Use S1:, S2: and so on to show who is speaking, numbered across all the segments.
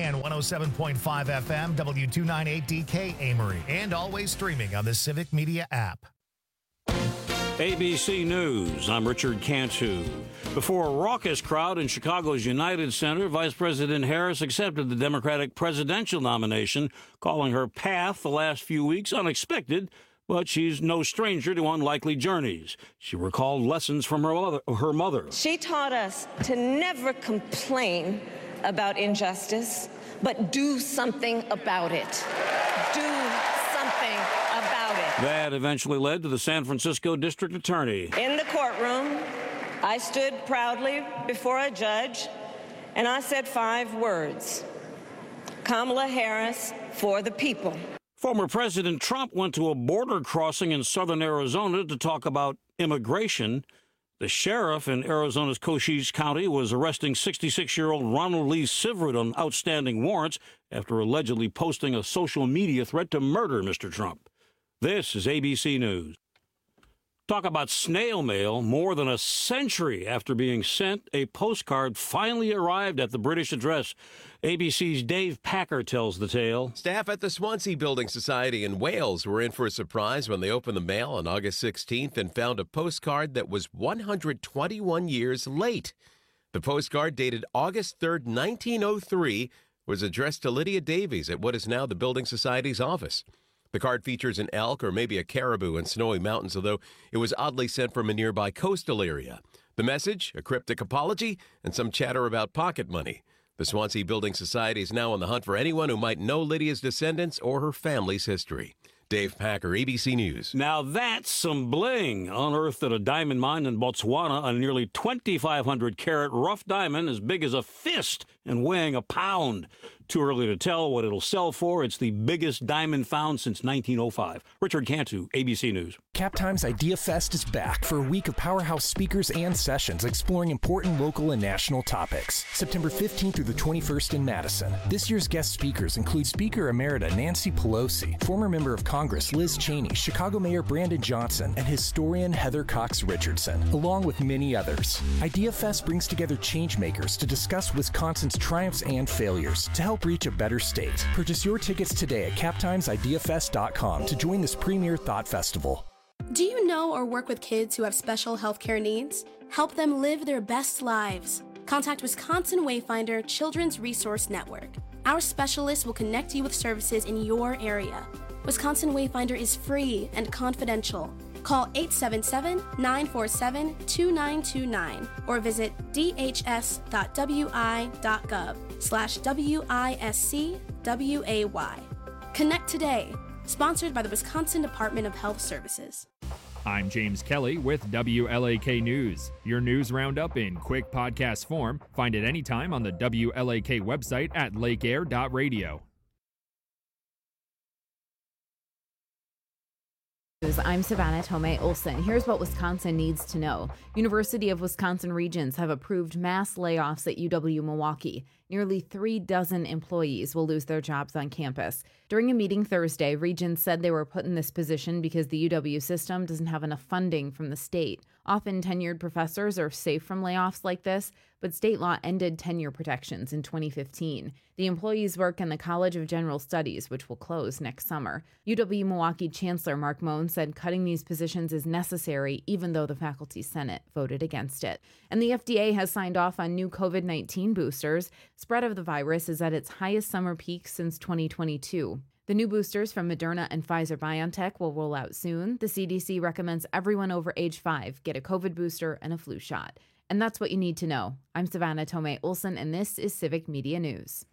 S1: and 107.5 FM, W298DK Amory, and always streaming on the Civic Media app.
S2: ABC News, I'm Richard Cantu. Before a raucous crowd in Chicago's United Center, Vice President Harris accepted the Democratic presidential nomination, calling her path the last few weeks unexpected, but she's no stranger to unlikely journeys. She recalled lessons from her mother.
S3: She taught us to never complain about injustice, but do something about it. Do something about it.
S2: That eventually led to the San Francisco District Attorney.
S3: In the courtroom, I stood proudly before a judge, and I said 5 words: Kamala Harris for the people.
S2: Former President Trump went to a border crossing in southern Arizona to talk about immigration. The sheriff in Arizona's Cochise County was arresting 66-year-old Ronald Lee Siverud on outstanding warrants after allegedly posting a social media threat to murder Mr. Trump. This is ABC News. Talk about snail mail. More than a century after being sent, a postcard finally arrived at the British address. ABC's Dave Packer tells the tale.
S4: Staff at the Swansea Building Society in Wales were in for a surprise when they opened the mail on August 16th and found a postcard that was 121 years late. The postcard, dated August 3rd, 1903, was addressed to Lydia Davies at what is now the Building Society's office. The card features an elk or maybe a caribou in snowy mountains, although it was oddly sent from a nearby coastal area. The message, a cryptic apology, and some chatter about pocket money. The Swansea Building Society is now on the hunt for anyone who might know Lydia's descendants or her family's history. Dave Packer, ABC News.
S2: Now that's some bling. Unearthed at a diamond mine in Botswana, a nearly 2,500-carat rough diamond as big as a fist and weighing a pound. Too early to tell what it'll sell for. It's the biggest diamond found since 1905. Richard Cantu, ABC News.
S5: Cap Times Idea Fest is back for a week of powerhouse speakers and sessions exploring important local and national topics. September 15th through the 21st in Madison. This year's guest speakers include Speaker Emerita Nancy Pelosi, former member of Congress Liz Cheney, Chicago Mayor Brandon Johnson, and historian Heather Cox Richardson, along with many others. Idea Fest brings together changemakers to discuss Wisconsin's triumphs and failures to help reach a better state. Purchase your tickets today at captimesideafest.com to join this premier thought festival.
S6: Do you know or work with kids who have special healthcare needs? Help them live their best lives. Contact Wisconsin Wayfinder Children's Resource Network. Our specialists will connect you with services in your area. Wisconsin Wayfinder is free and confidential. Call 877-947-2929 or visit dhs.wi.gov/WISCWAY. Connect today. Sponsored by the Wisconsin Department of Health Services.
S7: I'm James Kelly with WLAK News. Your news roundup in quick podcast form. Find it anytime on the WLAK website at lakeair.radio.
S8: I'm Savannah Tomei Olson. Here's what Wisconsin needs to know. University of Wisconsin Regents have approved mass layoffs at UW-Milwaukee. Nearly 36 employees will lose their jobs on campus. During a meeting Thursday, Regents said they were put in this position because the UW system doesn't have enough funding from the state. Often tenured professors are safe from layoffs like this, but state law ended tenure protections in 2015. The employees work in the College of General Studies, which will close next summer. UW-Milwaukee Chancellor Mark Moen said cutting these positions is necessary, even though the Faculty Senate voted against it. And the FDA has signed off on new COVID-19 boosters. Spread of the virus is at its highest summer peak since 2022. The new boosters from Moderna and Pfizer-BioNTech will roll out soon. The CDC recommends everyone over age 5 get a COVID booster and a flu shot. And that's what you need to know. I'm Savannah Tomei Olson, and this is Civic Media News.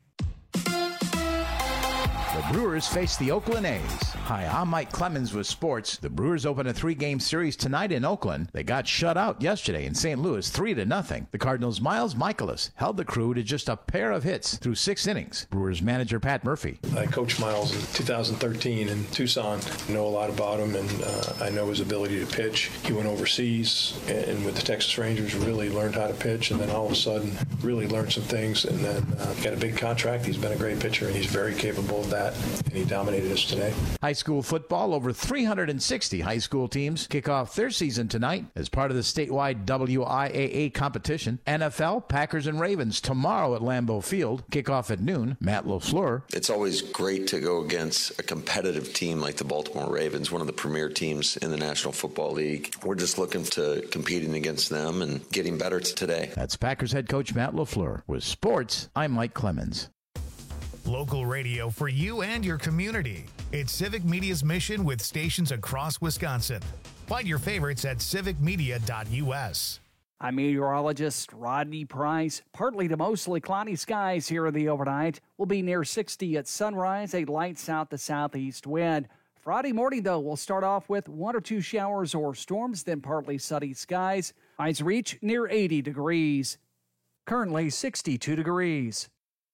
S9: The Brewers face the Oakland A's. Hi, I'm Mike Clemens with sports. The Brewers open a 3-game series tonight in Oakland. They got shut out yesterday in St. Louis 3-0. The Cardinals' Miles Michaelis held the crew to just a pair of hits through 6 innings. Brewers manager Pat Murphy.
S10: I coached Miles in 2013 in Tucson. I know a lot about him, and I know his ability to pitch. He went overseas and with the Texas Rangers really learned how to pitch, and then all of a sudden really learned some things, and then got a big contract. He's been a great pitcher, and he's very capable of that. that, and he dominated us today.
S9: High school football, over 360 high school teams kick off their season tonight as part of the statewide WIAA competition. NFL, Packers, and Ravens tomorrow at Lambeau Field. Kickoff at noon. Matt LaFleur.
S11: It's always great to go against a competitive team like the Baltimore Ravens, one of the premier teams in the National Football League. We're just looking to competing against them and getting better today.
S9: That's Packers head coach Matt LaFleur. With sports, I'm Mike Clemens.
S1: Local radio for you and your community. It's Civic Media's mission with stations across Wisconsin. Find your favorites at civicmedia.us.
S12: I'm meteorologist Rodney Price. Partly to mostly cloudy skies here in the overnight. We'll be near 60 at sunrise, a light south to southeast wind. Friday morning, though, we'll start off with 1 or 2 showers or storms, then partly sunny skies. Highs reach near 80 degrees. Currently 62 degrees.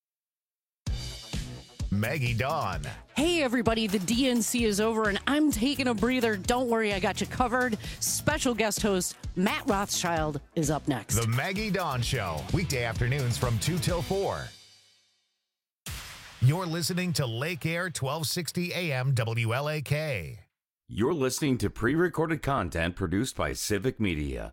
S1: Maggie Dawn.
S13: Hey everybody, the DNC is over and I'm taking a breather. Don't worry, I got you covered. Special guest host Matt Rothschild is up next.
S1: The Maggie Dawn Show, weekday afternoons from 2 till 4. You're listening to Lake Air 1260 AM WLAK.
S14: You're listening to pre-recorded content produced by Civic Media.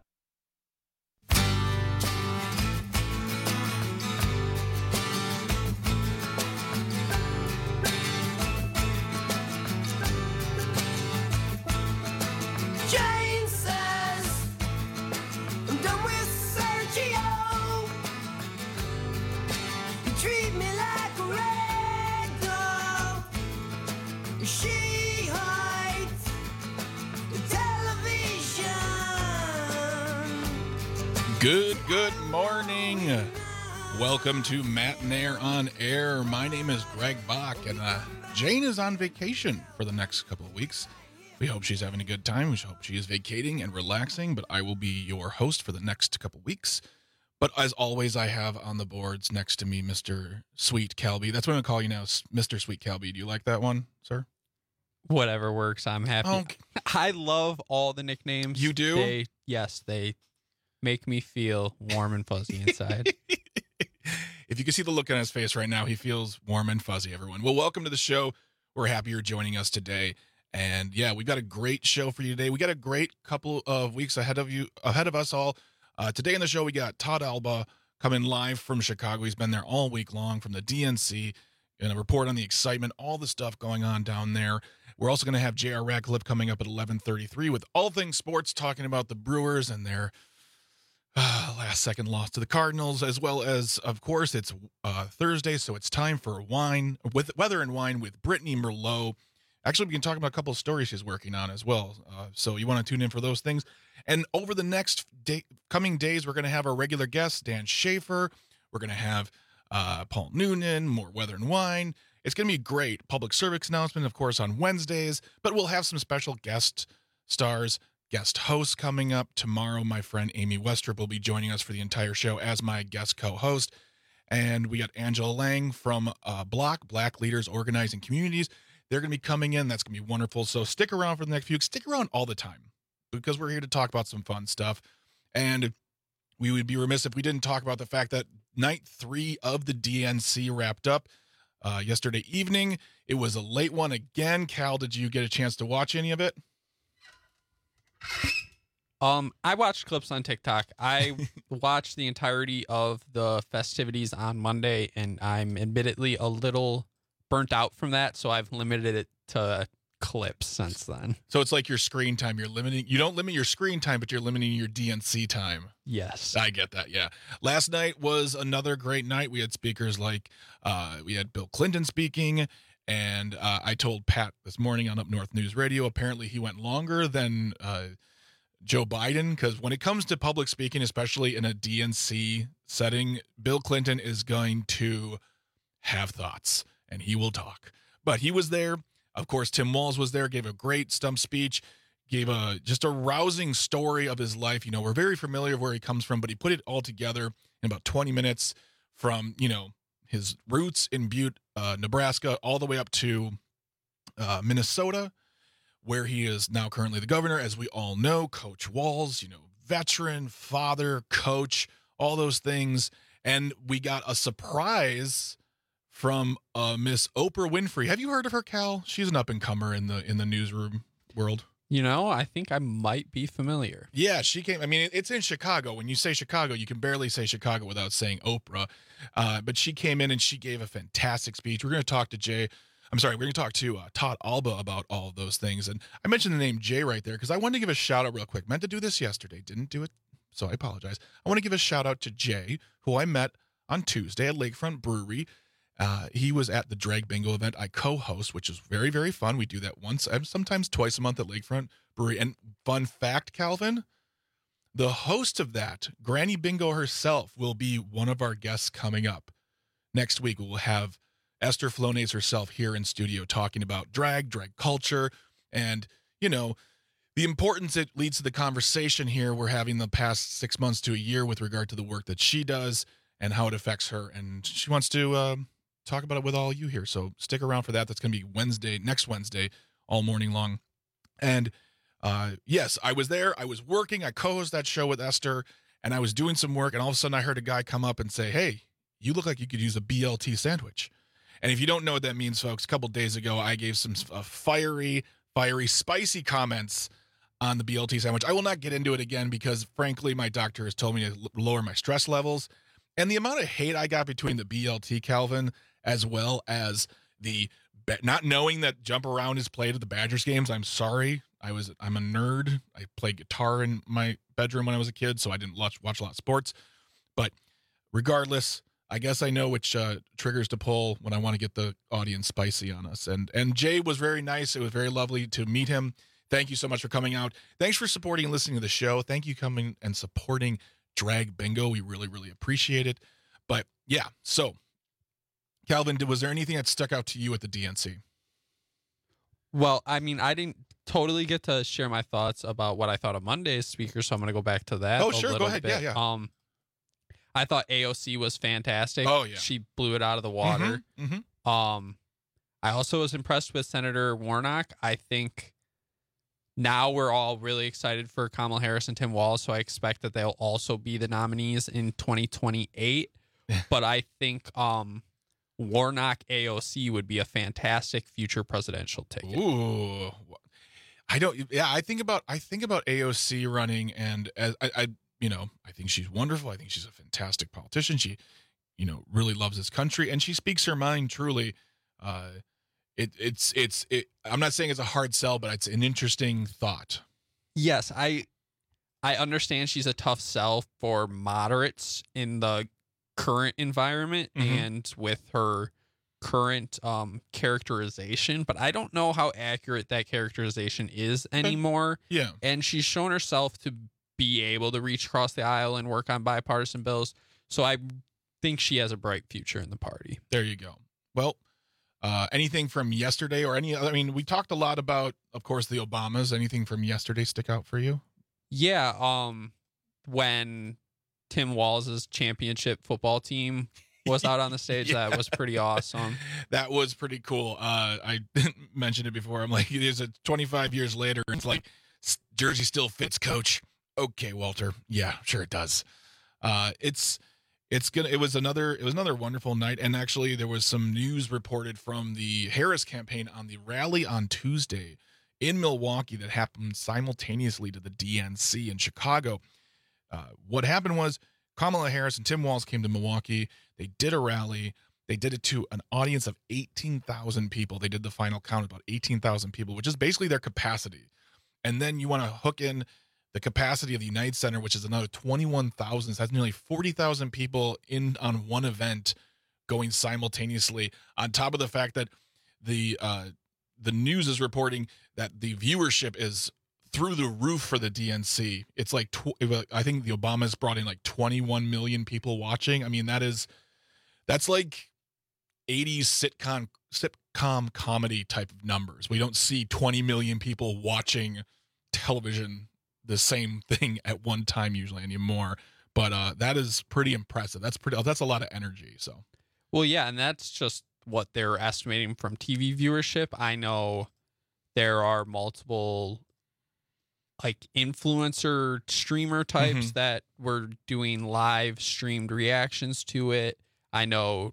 S15: Good morning. Welcome to Matt and Air on Air. My name is Greg Bach, and Jane is on vacation for the next couple of weeks. We hope she's having a good time. We hope she is vacating and relaxing, but I will be your host for the next couple of weeks. But as always, I have on the boards next to me Mr. Sweet Calby. That's what I'm going to call you now, Mr. Sweet Calby. Do you like that one, sir?
S16: Whatever works. I'm happy.
S15: Okay.
S16: I love all the nicknames.
S15: You do?
S16: They make me feel warm and fuzzy inside.
S15: If you can see the look on his face right now, he feels warm and fuzzy, everyone. Well, welcome to the show. We're happy you're joining us today. And yeah, we've got a great show for you today. We got a great couple of weeks ahead of us all. Today in the show, we got Todd Alba coming live from Chicago. He's been there all week long from the DNC. Going to report on the excitement, all the stuff going on down there. We're also going to have J.R. Radcliffe coming up at 11:33 with all things sports, talking about the Brewers and their last-second loss to the Cardinals, as well as, of course, it's Thursday, so it's time for Weather and Wine with Brittany Merlot. Actually, we can talk about a couple of stories she's working on as well, so you want to tune in for those things. And over the next coming days, we're going to have our regular guests, Dan Schaefer. We're going to have Paul Noonan, more Weather and Wine. It's going to be great. Public service announcement, of course, on Wednesdays, but we'll have some special guest stars, guest hosts coming up tomorrow. My friend Amy Westrup will be joining us for the entire show as my guest co-host. And we got Angela Lang from Block, Black Leaders Organizing Communities. They're going to be coming in. That's going to be wonderful. So stick around for the next few weeks. Stick around all the time because we're here to talk about some fun stuff. And we would be remiss if we didn't talk about the fact that night 3 of the DNC wrapped up yesterday evening. It was a late one again. Cal, did you get a chance to watch any of it?
S16: I watched clips on TikTok. I watched the entirety of the festivities on Monday, and I'm admittedly a little burnt out from that, so I've limited it to clips since then.
S15: So it's like your screen time. You don't limit your screen time, but you're limiting your DNC time.
S16: Yes.
S15: I get that, yeah. Last night was another great night. We had speakers like, we had Bill Clinton speaking, and I told Pat this morning on Up North News Radio, apparently he went longer than Joe Biden, because when it comes to public speaking, especially in a DNC setting, Bill Clinton is going to have thoughts, and he will talk. But he was there. Of course, Tim Walz was there, gave a great stump speech, gave just a rousing story of his life. You know, we're very familiar with where he comes from, but he put it all together in about 20 minutes from, his roots in Butte, Nebraska, all the way up to Minnesota, where he is now currently the governor. As we all know, Coach Walz, veteran, father, coach, all those things. And we got a surprise from Miss Oprah Winfrey. Have you heard of her, Cal? She's an up-and-comer in the newsroom world.
S16: You know, I think I might be familiar.
S15: Yeah, she came. I mean, it's in Chicago. When you say Chicago, you can barely say Chicago without saying Oprah. But she came in and she gave a fantastic speech. We're going to talk to we're going to talk to Todd Alba about all of those things. And I mentioned the name Jay right there because I wanted to give a shout out real quick. Meant to do this yesterday, didn't do it, so I apologize. I want to give a shout out to Jay, who I met on Tuesday at Lakefront Brewery. He was at the Drag Bingo event I co-host, which is very, very fun. We do that once, sometimes twice a month at Lakefront Brewery. And fun fact, Calvin, the host of that, Granny Bingo herself, will be one of our guests coming up. Next week, we'll have Esther Flonase herself here in studio talking about drag culture, and, you know, the importance it leads to the conversation here we're having the past 6 months to a year with regard to the work that she does and how it affects her. And she wants to talk about it with all you here. So stick around for that. That's going to be next Wednesday, all morning long. And yes, I was there. I was working. I co-hosted that show with Esther, and I was doing some work. And all of a sudden I heard a guy come up and say, "Hey, you look like you could use a BLT sandwich." And if you don't know what that means, folks, a couple days ago, I gave some fiery, spicy comments on the BLT sandwich. I will not get into it again because, frankly, my doctor has told me to lower my stress levels. And the amount of hate I got between the BLT, Calvin, as well as the not knowing that Jump Around is played at the Badgers games. I'm sorry. I'm a nerd. I played guitar in my bedroom when I was a kid, so I didn't watch a lot of sports. But regardless, I guess I know which triggers to pull when I want to get the audience spicy on us. And Jay was very nice. It was very lovely to meet him. Thank you so much for coming out. Thanks for supporting and listening to the show. Thank you coming and supporting Drag Bingo. We really, really appreciate it. But yeah, so Calvin, was there anything that stuck out to you at the DNC?
S16: Well, I mean, I didn't totally get to share my thoughts about what I thought of Monday's speaker, so I'm going to go back to that.
S15: Oh, sure. Go ahead.
S16: Bit.
S15: Yeah.
S16: I thought AOC was fantastic.
S15: Oh, yeah.
S16: She blew it out of the water.
S15: Mm-hmm.
S16: I also was impressed with Senator Warnock. I think now we're all really excited for Kamala Harris and Tim Walz, so I expect that they'll also be the nominees in 2028. But I think Warnock AOC would be a fantastic future presidential ticket.
S15: Ooh. I think about AOC running, and I think she's wonderful. I think she's a fantastic politician. She, really loves this country, and she speaks her mind truly. I'm not saying it's a hard sell, but it's an interesting thought.
S16: Yes, I understand she's a tough sell for moderates in the current environment and with her current characterization, but I don't know how accurate that characterization is anymore.
S15: Yeah.
S16: And she's shown herself to be able to reach across the aisle and work on bipartisan bills. So I think she has a bright future in the party.
S15: There you go. Well, anything from yesterday or any other? I mean, we talked a lot about, of course, the Obamas. Anything from yesterday stick out for you?
S16: Yeah. When Tim Walz's championship football team was out on the stage,
S15: Yeah.
S16: That was pretty awesome.
S15: That was pretty cool. I mentioned it before. I'm like, there's 25 years later. It's like, jersey still fits, coach. Okay, Walter. Yeah, sure it does. It was another wonderful night. And actually there was some news reported from the Harris campaign on the rally on Tuesday in Milwaukee that happened simultaneously to the DNC in Chicago. What happened was Kamala Harris and Tim Walz came to Milwaukee. They did a rally. They did it to an audience of 18,000 people. They did the final count, about 18,000 people, which is basically their capacity. And then you want to hook in the capacity of the United Center, which is another 21,000. So that's nearly 40,000 people in on one event going simultaneously, on top of the fact that the news is reporting that the viewership is through the roof for the DNC. It's like, I think the Obamas brought in like 21 million people watching. I mean, that's like 80s sitcom comedy type of numbers. We don't see 20 million people watching television the same thing at one time usually anymore. But that is pretty impressive. That's a lot of energy. So,
S16: well, yeah, and that's just what they're estimating from TV viewership. I know there are multiple like influencer streamer types that were doing live streamed reactions to it. I know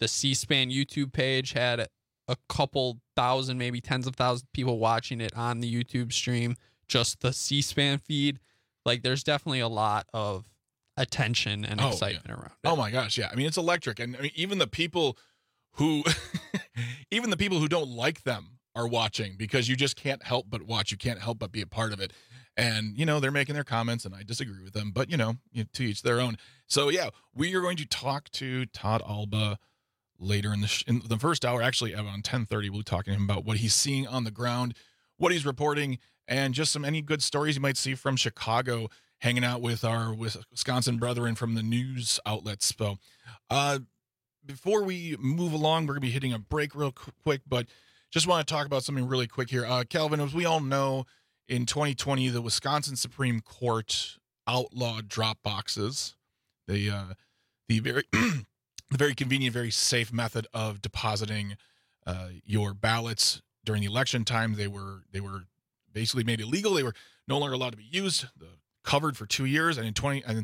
S16: The C-SPAN YouTube page had a couple thousand, maybe tens of thousands of people watching it on the YouTube stream. Just the C-SPAN feed. Like, there's definitely a lot of attention and excitement around it.
S15: Oh my gosh, yeah. I mean, it's electric. And I mean, even the people who don't like them are watching, because you just can't help but watch. You can't help but be a part of it. And, you know, they're making their comments, and I disagree with them, but, you know, to each their own. So, yeah, we are going to talk to Todd Alba later in the first hour. Actually, around 10:30, we'll be talking to him about what he's seeing on the ground, what he's reporting, and just any good stories you might see from Chicago, hanging out with our Wisconsin brethren from the news outlets. So, before we move along, we're going to be hitting a break real quick, but just want to talk about something really quick here. Calvin, as we all know, in 2020, the Wisconsin Supreme Court outlawed drop boxes, the very the very convenient, very safe method of depositing your ballots during the election time. They were basically made illegal. They were no longer allowed to be used. Covered for 2 years, and in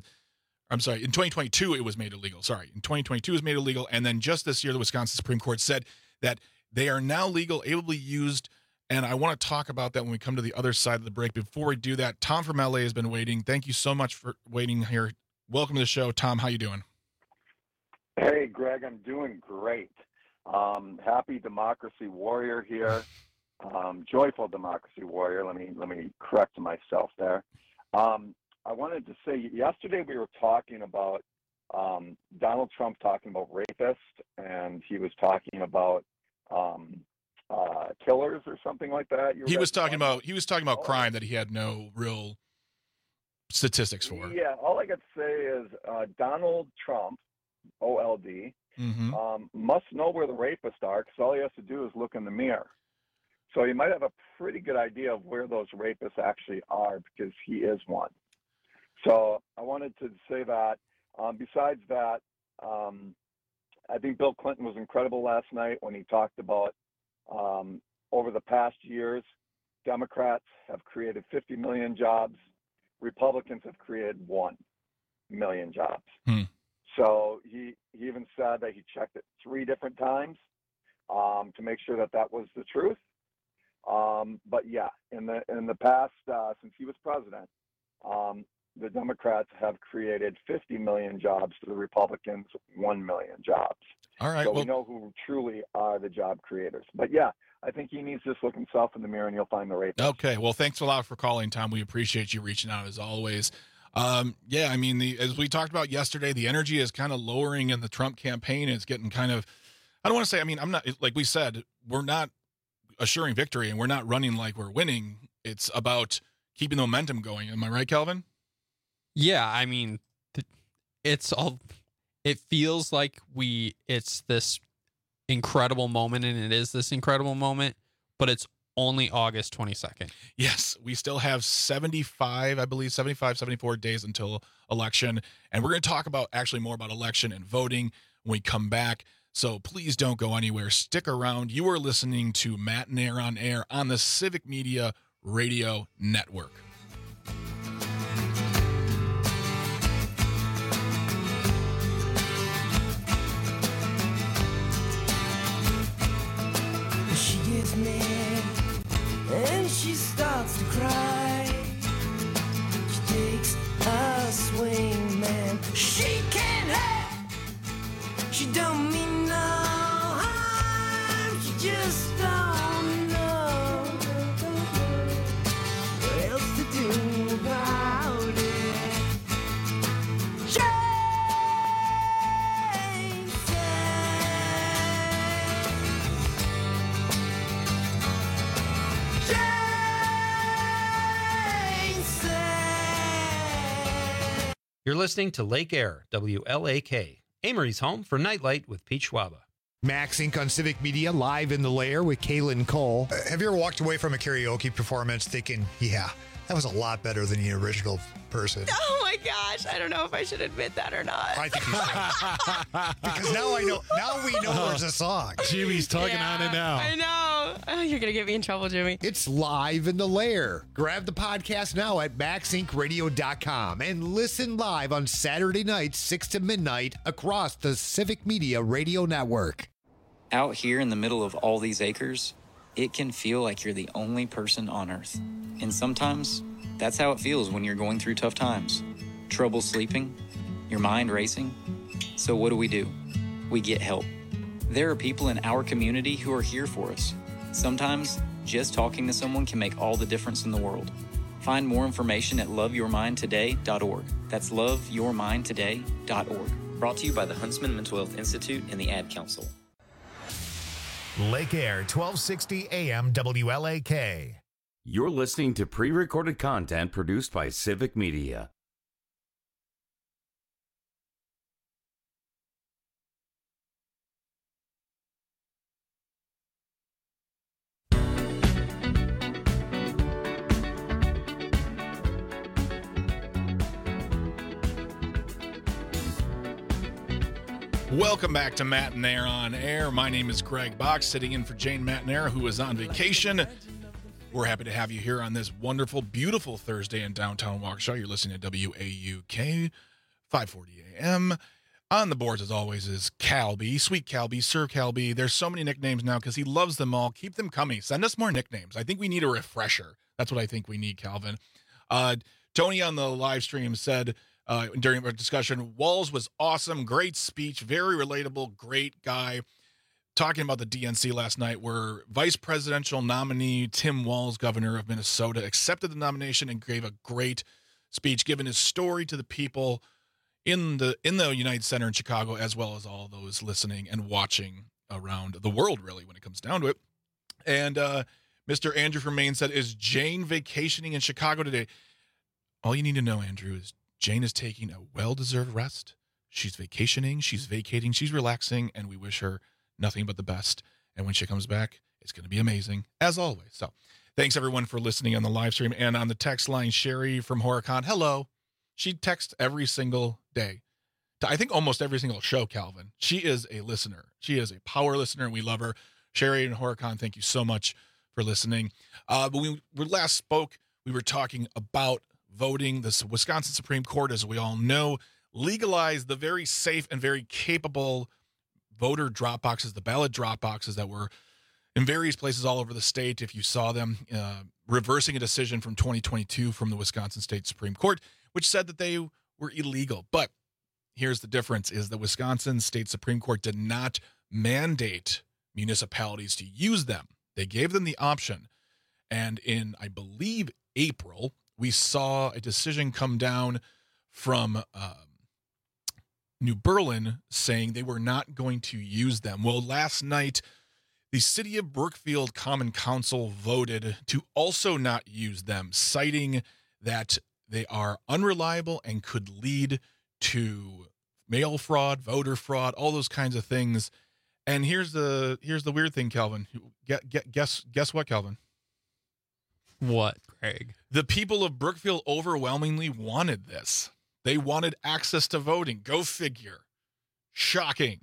S15: 2022 it was made illegal. In 2022 it was made illegal, and then just this year the Wisconsin Supreme Court said that they are now legal, able to be used, and I want to talk about that when we come to the other side of the break. Before we do that, Tom from LA has been waiting. Thank you so much for waiting here. Welcome to the show, Tom. How you doing?
S17: Hey, Greg, I'm doing great. Happy democracy warrior here. Joyful democracy warrior. Let me correct myself there. I wanted to say, yesterday we were talking about Donald Trump talking about rapists, and he was talking about killers or something like that. He was talking about crime that he had no real statistics for. Yeah, all I got to say is Donald Trump, OLD, must know where the rapists are, because all he has to do is look in the mirror. So you might have a pretty good idea of where those rapists actually are, because he is one. So I wanted to say that. Besides that, I think Bill Clinton was incredible last night when he talked about over the past years, Democrats have created 50 million jobs. Republicans have created 1 million jobs. So he even said that he checked it 3 different times to make sure that was the truth. But yeah, in the past, since he was president, the Democrats have created 50 million jobs to the Republicans, 1 million jobs. All right. So we know who truly are the job creators. But yeah, I think he needs to just look himself in the mirror, and you'll find the rapist. Okay. Well, thanks a lot for calling, Tom. We appreciate you reaching out as always. Yeah, I mean, as we talked about yesterday, the energy is kind of lowering in the Trump campaign. It's getting kind of, I don't want to say, I mean, I'm not, like we said, we're not assuring victory, and we're not running like we're winning. It's about keeping the momentum going. Am I right, Calvin?
S16: Yeah, I mean, it feels like it's this incredible moment, and it is this incredible moment, but it's only August 22nd.
S15: Yes, we still have 74 days until election, and we're going to talk about more about election and voting when we come back. So please don't go anywhere. Stick around. You are listening to Matt and Air on Air on the Civic Media Radio Network.
S18: She gets mad and she starts to cry. She takes a swing, man. She can't help. She don't mean no harm. She just don't know what else to do about it.
S19: You're listening to Lake Air, WLAK, Amory's home for Nightlight with Pete Schwaba.
S20: Max Inc. on Civic Media, live in the lair with Kaylin Cole. Have you ever walked away from a karaoke performance thinking, yeah, that was a lot better than the original person?
S21: Oh my gosh, I don't know if I should admit that or not.
S20: I think you should. Because now we know there's a song.
S21: Jimmy's talking on it now. I know. You're going to get me in trouble, Jimmy.
S20: It's Live in the Lair. Grab the podcast now at MaxIncRadio.com and listen live on Saturday nights, 6 to midnight, across the Civic Media Radio Network.
S3: Out here in the middle of all these acres, it can feel like you're the only person on Earth. And sometimes, that's how it feels when you're going through tough times. Trouble sleeping, your mind racing. So what do? We get help. There are people in our community who are here for us. Sometimes, just talking to someone can make all the difference in the world. Find more information at loveyourmindtoday.org. That's loveyourmindtoday.org. Brought to you by the Huntsman Mental Health Institute and the Ad Council.
S1: Lake Air, 1260 AM WLAK.
S14: You're listening to pre-recorded content produced by Civic Media.
S15: Welcome back to Matt and Air on Air. My name is Greg Bach, sitting in for Jane McNair, who is on vacation. We're happy to have you here on this wonderful, beautiful Thursday in downtown Waukesha. You're listening to WAUK, 540 AM. On the boards, as always, is Calby, Sweet Calby, Sir Calby. There's so many nicknames now because he loves them all. Keep them coming. Send us more nicknames. I think we need a refresher. That's what I think we need, Calvin. Tony on the live stream said, during our discussion, Walz was awesome, great speech, very relatable, great guy. Talking about the DNC last night, where Vice Presidential nominee Tim Walz, governor of Minnesota, accepted the nomination and gave a great speech, giving his story to the people in the United Center in Chicago, as well as all those listening and watching around the world, really, when it comes down to it. And Mr. Andrew from Maine said, "Is Jane vacationing in Chicago today?" All you need to know, Andrew, is Jane is taking a well-deserved rest. She's vacationing, she's vacating, she's relaxing, and we wish her nothing but the best. And when she comes back, it's going to be amazing, as always. So thanks, everyone, for listening on the live stream. And on the text line, Sherry from Horicon, hello. She texts every single day. I think almost every single show, Calvin. She is a listener. She is a power listener, and we love her. Sherry and Horicon, thank you so much for listening. When we last spoke, we were talking about voting. The Wisconsin Supreme Court, as we all know, legalized the very safe and very capable voter drop boxes, the ballot drop boxes that were in various places all over the state. If you saw them, reversing a decision from 2022 from the Wisconsin State Supreme Court, which said that they were illegal. But here's the difference, is the Wisconsin State Supreme Court did not mandate municipalities to use them. They gave them the option. And in, I believe, April, we saw a decision come down from New Berlin saying they were not going to use them. Well, last night, the City of Brookfield Common Council voted to also not use them, citing that they are unreliable and could lead to mail fraud, voter fraud, all those kinds of things. And here's the weird thing, Calvin. Guess what, Calvin?
S16: What, Greg?
S15: The people of Brookfield overwhelmingly wanted this. They wanted access to voting. Go figure. Shocking.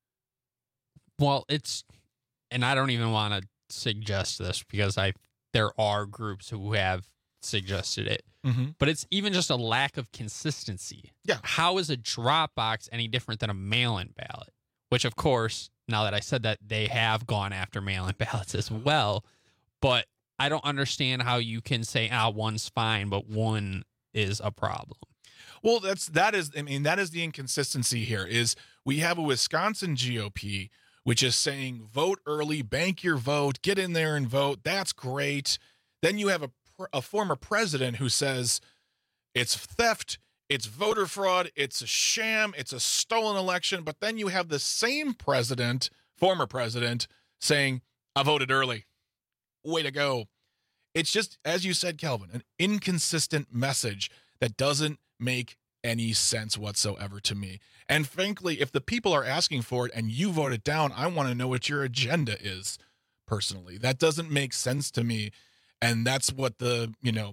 S16: Well, and I don't even want to suggest this because there are groups who have suggested it, but it's even just a lack of consistency.
S15: Yeah.
S16: How is a drop box any different than a mail-in ballot? Which, of course, now that I said that, they have gone after mail-in ballots as well, but I don't understand how you can say, one's fine, but one is a problem.
S15: Well, that is the inconsistency here, is we have a Wisconsin GOP, which is saying vote early, bank your vote, get in there and vote. That's great. Then you have a former president who says it's theft, it's voter fraud, it's a sham, it's a stolen election. But then you have the same president, former president, saying, I voted early. Way to go. It's just, as you said, Calvin, an inconsistent message that doesn't make any sense whatsoever to me. And frankly, if the people are asking for it and you vote it down, I want to know what your agenda is personally. That doesn't make sense to me. And that's what the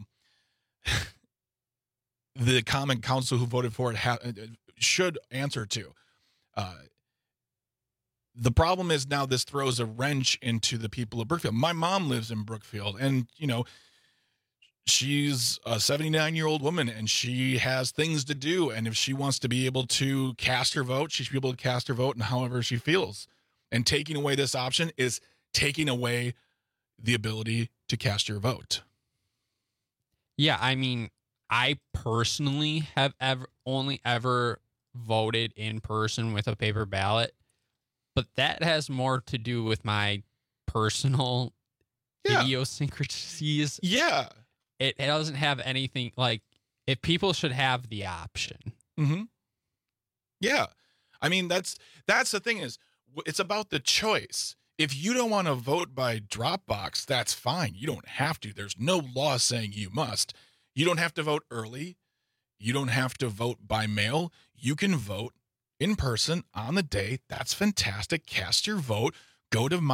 S15: Common Council who voted for it should answer to. the problem is now this throws a wrench into the people of Brookfield. My mom lives in Brookfield, and, she's a 79-year-old woman, and she has things to do. And if she wants to be able to cast her vote, she should be able to cast her vote in however she feels. And taking away this option is taking away the ability to cast your vote.
S16: Yeah, I mean, I personally have only ever voted in person with a paper ballot, but that has more to do with my personal idiosyncrasies.
S15: Yeah.
S16: It doesn't have anything like, if people should have the option.
S15: Mm-hmm. Yeah. I mean, that's the thing is, it's about the choice. If you don't want to vote by Dropbox, that's fine. You don't have to. There's no law saying you must. You don't have to vote early. You don't have to vote by mail. You can vote in person on the day. That's fantastic. Cast your vote. Go to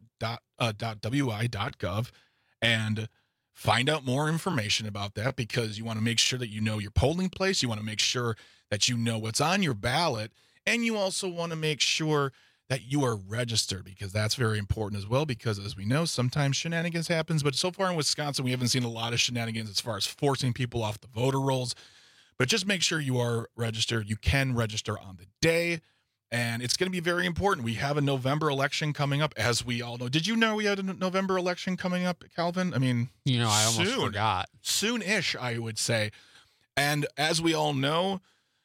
S15: myvote.wi.gov and find out more information about that, because you want to make sure that you know your polling place. You want to make sure that you know what's on your ballot. And you also want to make sure that you are registered, because that's very important as well, because as we know, sometimes shenanigans happens. But so far in Wisconsin, we haven't seen a lot of shenanigans as far as forcing people off the voter rolls. But just make sure you are registered. You can register on the day, and it's going to be very important. We have a November election coming up, as we all know. Did you know we had a November election coming up, Calvin? I mean,
S16: I almost forgot.
S15: Soon-ish, I would say. And as we all know,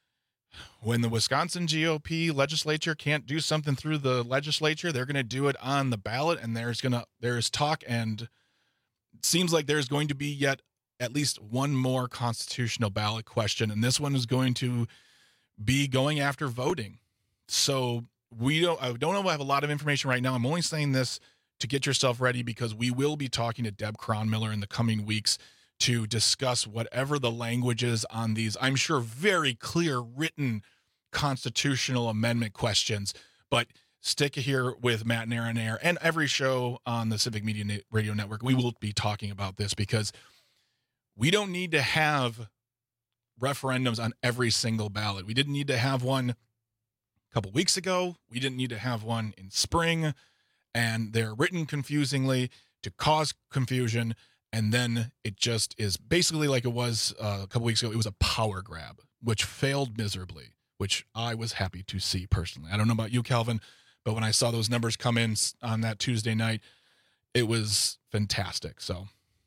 S15: when the Wisconsin GOP legislature can't do something through the legislature, they're going to do it on the ballot, and there's talk, and it seems like there's going to be yet at least one more constitutional ballot question, and this one is going to be going after voting. So I don't know if I have a lot of information right now. I'm only saying this to get yourself ready, because we will be talking to Deb Cronmiller in the coming weeks to discuss whatever the language is on these, I'm sure, very clear written constitutional amendment questions. But stick here with Matt and Aaron Air and every show on the Civic Media Radio Network. We will be talking about this, because we don't need to have referendums on every single ballot. We didn't need to have one a couple weeks ago. We didn't need to have one in spring. And they're written confusingly to cause confusion. And then it just is basically like it was a couple weeks ago. It was a power grab, which failed miserably, which I was happy to see personally. I don't know about you, Calvin, but when I saw those numbers come in on that Tuesday night, it was fantastic. So,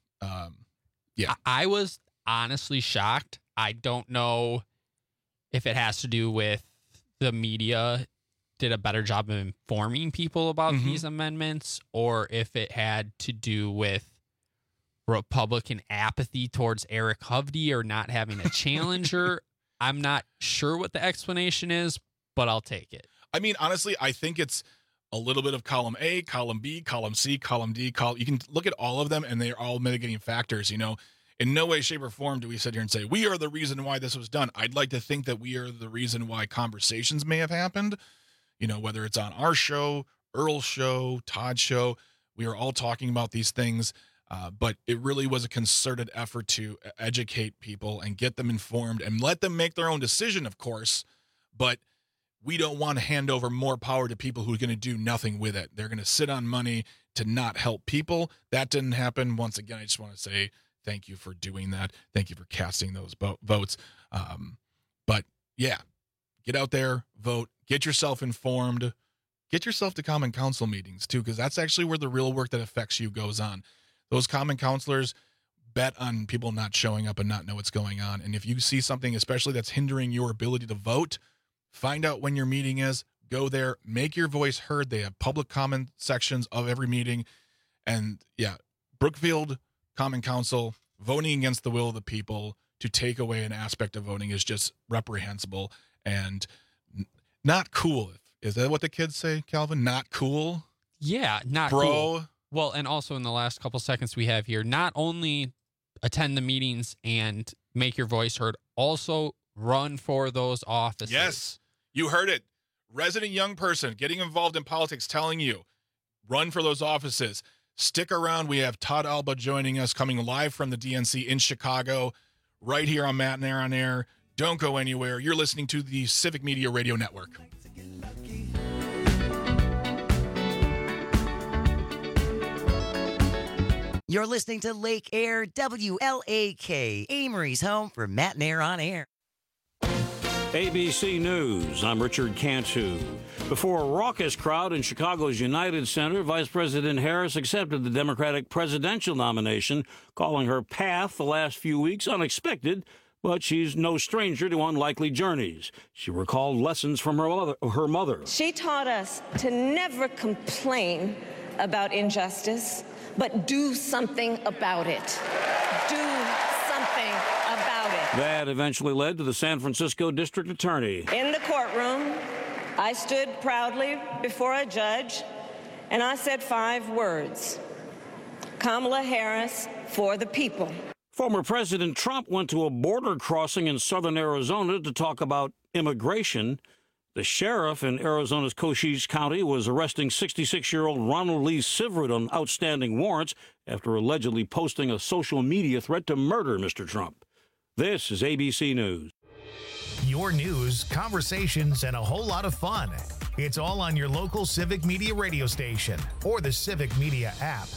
S15: yeah.
S16: I was honestly shocked. I don't know if it has to do with the media did a better job of informing people about these amendments, or if it had to do with Republican apathy towards Eric Hovde or not having a challenger. I'm not sure what the explanation is, but I'll take it.
S15: I mean, honestly, I think it's a little bit of column A, column B, column C, column D. You can look at all of them, and they're all mitigating factors. In no way, shape, or form do we sit here and say, we are the reason why this was done. I'd like to think that we are the reason why conversations may have happened, whether it's on our show, Earl's show, Todd's show. We are all talking about these things. But it really was a concerted effort to educate people and get them informed and let them make their own decision, of course. But we don't want to hand over more power to people who are going to do nothing with it. They're going to sit on money to not help people. That didn't happen. Once again, I just want to say thank you for doing that. Thank you for casting those votes. But yeah, get out there, vote, get yourself informed, get yourself to Common Council meetings too, because that's actually where the real work that affects you goes on. Those common counselors bet on people not showing up and not know what's going on. And if you see something, especially that's hindering your ability to vote, find out when your meeting is, go there, make your voice heard. They have public comment sections of every meeting. And yeah, Brookfield Common Council voting against the will of the people to take away an aspect of voting is just reprehensible and not cool. Is that what the kids say, Calvin? Not cool?
S16: Yeah, not
S15: Bro.
S16: Cool. Well, and also in the last couple seconds we have here, not only attend the meetings and make your voice heard, also run for those offices.
S15: Yes, you heard it. Resident young person getting involved in politics telling you, run for those offices. Stick around. We have Todd Alba joining us, coming live from the DNC in Chicago, right here on Matt and Aaron on Air. Don't go anywhere. You're listening to the Civic Media Radio Network.
S4: You're listening to Lake Air, WLAK, Amory's home for Matt Nair on Air.
S2: ABC News, I'm Richard Cantu. Before a raucous crowd in Chicago's United Center, Vice President Harris accepted the Democratic presidential nomination, calling her path the last few weeks unexpected, but she's no stranger to unlikely journeys. She recalled lessons from her mother.
S22: She taught us to never complain about injustice, but do something about it. Do something about it.
S2: That eventually led to the San Francisco District Attorney.
S22: In the courtroom, I stood proudly before a judge, and I said 5 words: Kamala Harris for the people.
S2: Former President Trump went to a border crossing in southern Arizona to talk about immigration. The sheriff in Arizona's Cochise County was arresting 66-year-old Ronald Lee Siverett on outstanding warrants after allegedly posting a social media threat to murder Mr. Trump. This is ABC News.
S1: Your news, conversations, and a whole lot of fun. It's all on your local Civic Media radio station or the Civic Media app.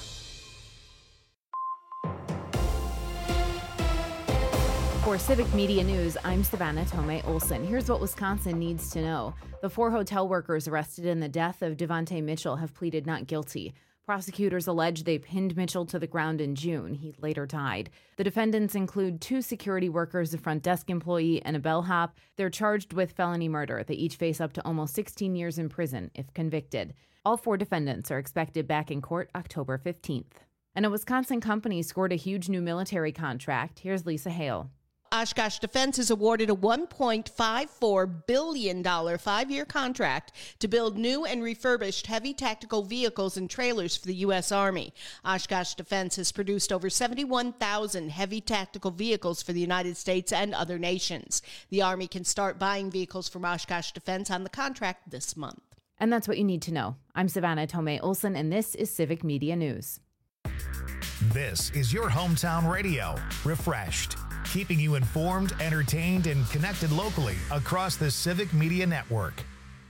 S8: For Civic Media News, I'm Savannah Tomei Olson. Here's what Wisconsin needs to know. The 4 hotel workers arrested in the death of Devontae Mitchell have pleaded not guilty. Prosecutors allege they pinned Mitchell to the ground in June. He later died. The defendants include 2 security workers, a front desk employee, and a bellhop. They're charged with felony murder. They each face up to almost 16 years in prison if convicted. All 4 defendants are expected back in court October 15th. And a Wisconsin company scored a huge new military contract. Here's Lisa Hale.
S21: Oshkosh Defense is awarded a $1.54 billion 5-year contract to build new and refurbished heavy tactical vehicles and trailers for the U.S. Army. Oshkosh Defense has produced over 71,000 heavy tactical vehicles for the United States and other nations. The Army can start buying vehicles from Oshkosh Defense on the contract this month.
S8: And that's what you need to know. I'm Savannah Tomei Olson, and this is Civic Media News.
S1: This is your hometown radio, refreshed, keeping you informed, entertained, and connected locally across the Civic Media Network.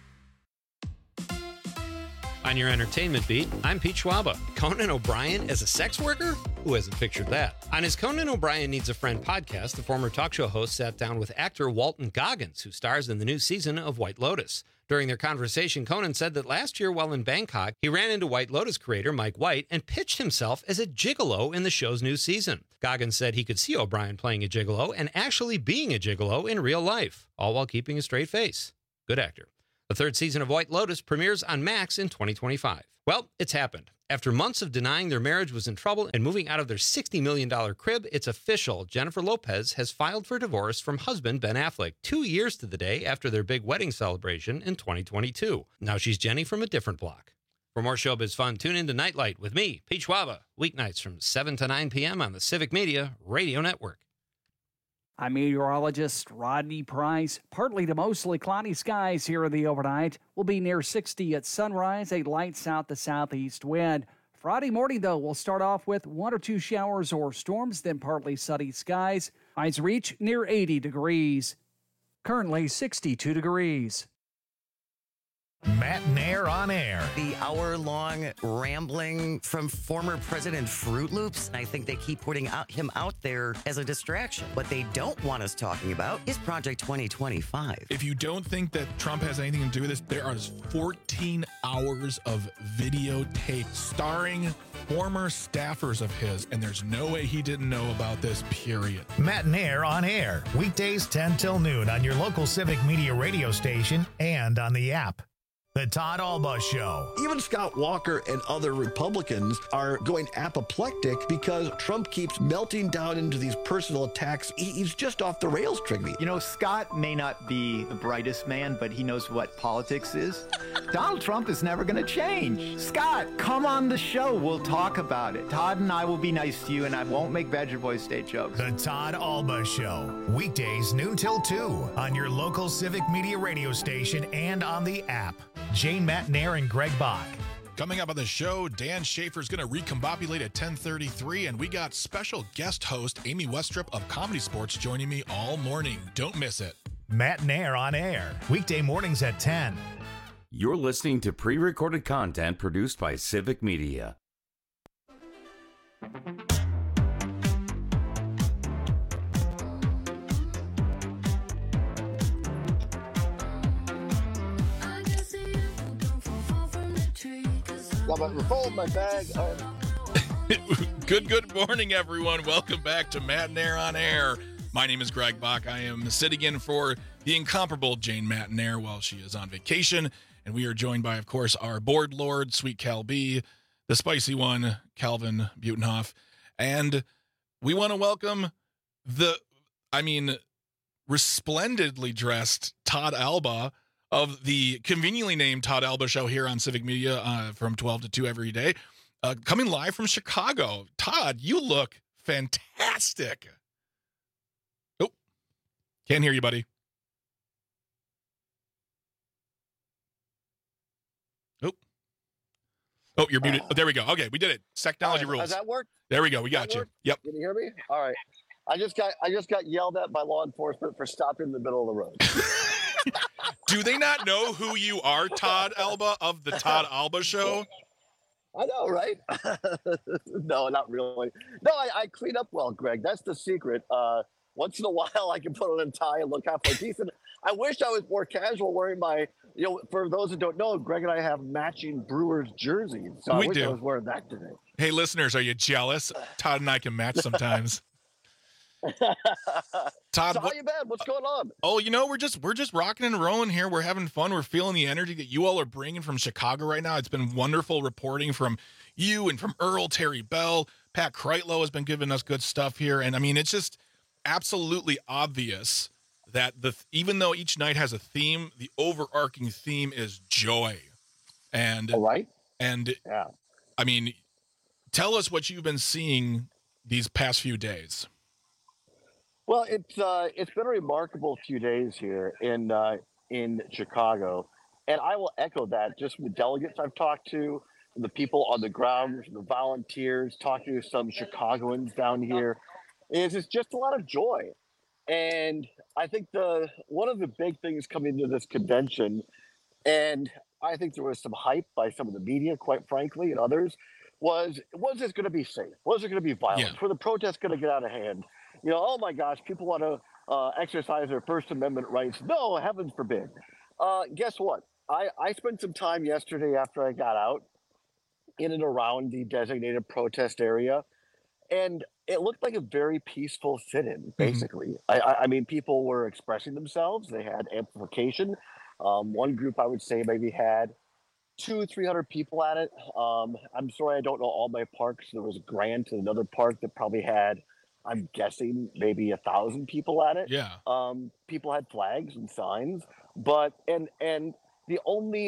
S19: On your entertainment beat, I'm Pete Schwaba. Conan O'Brien as a sex worker? Who hasn't pictured that? On his Conan O'Brien Needs a Friend podcast, the former talk show host sat down with actor Walton Goggins, who stars in the new season of White Lotus. During their conversation, Conan said that last year while in Bangkok, he ran into White Lotus creator Mike White and pitched himself as a gigolo in the show's new season. Goggins said he could see O'Brien playing a gigolo and actually being a gigolo in real life, all while keeping a straight face. Good actor. The 3rd season of White Lotus premieres on Max in 2025. Well, it's happened. After months of denying their marriage was in trouble and moving out of their $60 million crib, it's official. Jennifer Lopez has filed for divorce from husband Ben Affleck 2 years to the day after their big wedding celebration in 2022. Now she's Jenny from a different block. For more showbiz fun, tune in to Nightlight with me, Pete Schwaba, weeknights from 7 to 9 p.m. on the Civic Media Radio Network.
S12: I'm meteorologist Rodney Price. Partly to mostly cloudy skies here in the overnight. We'll be near 60 at sunrise, a light south to southeast wind. Friday morning, though, we'll start off with 1 or 2 showers or storms, then partly sunny skies. Highs reach near 80 degrees. Currently 62 degrees.
S1: Matt Nair on air.
S4: The hour-long rambling from former President Fruit Loops. I think they keep putting him out there as a distraction. What they don't want us talking about is Project 2025.
S15: If you don't think that Trump has anything to do with this, there are 14 hours of videotape starring former staffers of his, and there's no way he didn't know about this, period.
S1: Matt Nair on air. Weekdays 10 till noon on your local Civic Media radio station and on the app. The Todd Alba Show.
S23: Even Scott Walker and other Republicans are going apoplectic because Trump keeps melting down into these personal attacks. He's just off the rails, Trigby.
S24: You know, Scott may not be the brightest man, but he knows what politics is. Donald Trump is never going to change. Scott, come on the show. We'll talk about it. Todd and I will be nice to you, and I won't make Badger Boy State jokes.
S1: The Todd Alba Show. Weekdays noon till 2 on your local Civic Media radio station and on the app. Jane Matt Nair and Greg Bach.
S15: Coming up on the show, Dan Schaefer's going to recombobulate at 10:33, and we got special guest host Amy Westrup of Comedy Sports joining me all morning. Don't miss it.
S1: Matt Nair on air, weekday mornings at 10.
S14: You're listening to pre-recorded content produced by Civic Media.
S5: Fold my bag.
S15: Good morning, everyone. Welcome back to Matt and Air on Air. My name is Greg Bach. I am sitting in for the incomparable Jane Matinair while she is on vacation. And we are joined by, of course, our board lord, Sweet Cal B, the spicy one, Calvin Butenhoff. And we want to welcome resplendently dressed Todd Alba of the conveniently named Todd Alba Show here on Civic Media from 12 to 2 every day. Coming live from Chicago. Todd, you look fantastic. Oh, can't hear you, buddy. Oh, you're muted. Oh, there we go. Okay, we did it. Technology rules.
S5: Does that work?
S15: There we go. We got you. Yep.
S5: Can you hear me? All right. I just got yelled at by law enforcement for stopping in the middle of the road.
S15: Do they not know who you are, Todd Alba of the Todd Alba Show?
S5: I know, right? No, not really. No, I clean up well, Greg. That's the secret. Once in a while, I can put on a tie and look halfway decent. I wish I was more casual wearing my, for those who don't know, Greg and I have matching Brewers jerseys. So I wish I was wearing that today.
S15: Hey, listeners, are you jealous? Todd and I can match sometimes. Todd,
S5: so how you been? What's going on?
S15: Oh, we're just rocking and rolling here. We're having fun. We're feeling the energy that you all are bringing from Chicago right now. It's been wonderful reporting from you and from Earl, Terry Bell. Pat Kreitlow has been giving us good stuff here. And I mean, it's just absolutely obvious that even though each night has a theme, the overarching theme is joy. And
S5: all right.
S15: And yeah. I mean, tell us what you've been seeing these past few days.
S5: Well, it's been a remarkable few days here in Chicago, and I will echo that just from the delegates I've talked to, from the people on the ground, from the volunteers, talking to some Chicagoans down here. It's just a lot of joy, and I think one of the big things coming to this convention, and I think there was some hype by some of the media, quite frankly, and others, was this going to be safe? Was it going to be violent? Yeah. Were the protests going to get out of hand? Oh my gosh, people want to exercise their First Amendment rights. No, heavens forbid. Guess what? I spent some time yesterday after I got out in and around the designated protest area, and it looked like a very peaceful sit-in, basically. Mm-hmm. I mean, people were expressing themselves. They had amplification. One group, I would say, maybe had 200-300 people at it. I'm sorry I don't know all my parks. There was a grant in another park that probably had, I'm guessing, maybe 1,000 people at it.
S15: Yeah.
S5: People had flags and signs, but and the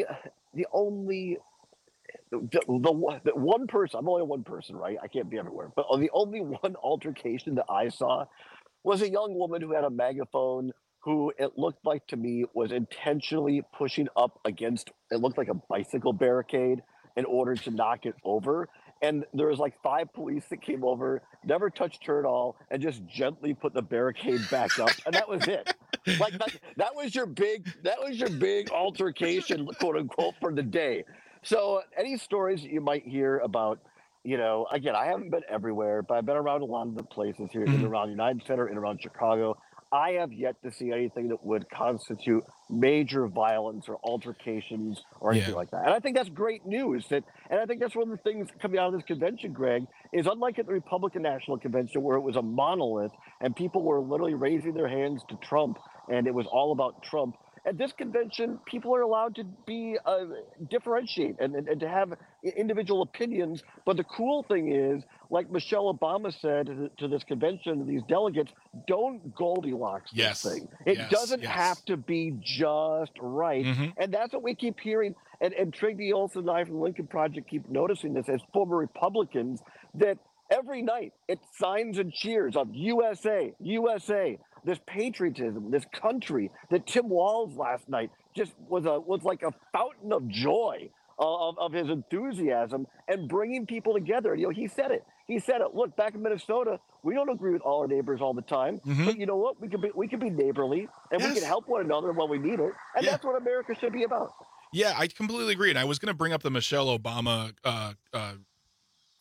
S5: one person, I'm only one person, right? I can't be everywhere, but the only one altercation that I saw was a young woman who had a megaphone, who it looked like to me was intentionally pushing up against, it looked like a bicycle barricade in order to knock it over. And there was like 5 police that came over, never touched her at all, and just gently put the barricade back up, and that was it. Like that was your big altercation, quote unquote, for the day. So any stories that you might hear about, again, I haven't been everywhere, but I've been around a lot of the places here, in and around United Center, in and around Chicago. I have yet to see anything that would constitute major violence or altercations or anything like that. And I think that's great news. And I think that's one of the things coming out of this convention, Greg, is unlike at the Republican National Convention where it was a monolith and people were literally raising their hands to Trump and it was all about Trump. At this convention, people are allowed to be differentiate and to have individual opinions. But the cool thing is, like Michelle Obama said to this convention, to these delegates, don't Goldilocks this thing. It doesn't have to be just right. Mm-hmm. And that's what we keep hearing. And Triggy Olson and I from the Lincoln Project keep noticing this as former Republicans, that every night it's signs and cheers of USA, USA. This patriotism, this country, that Tim Walz last night just was like a fountain of joy of his enthusiasm and bringing people together. He said it. Look, back in Minnesota, we don't agree with all our neighbors all the time, but you know what? We can be neighborly and we can help one another when we need it, and that's what America should be about.
S15: Yeah, I completely agree. And I was going to bring up the Michelle Obama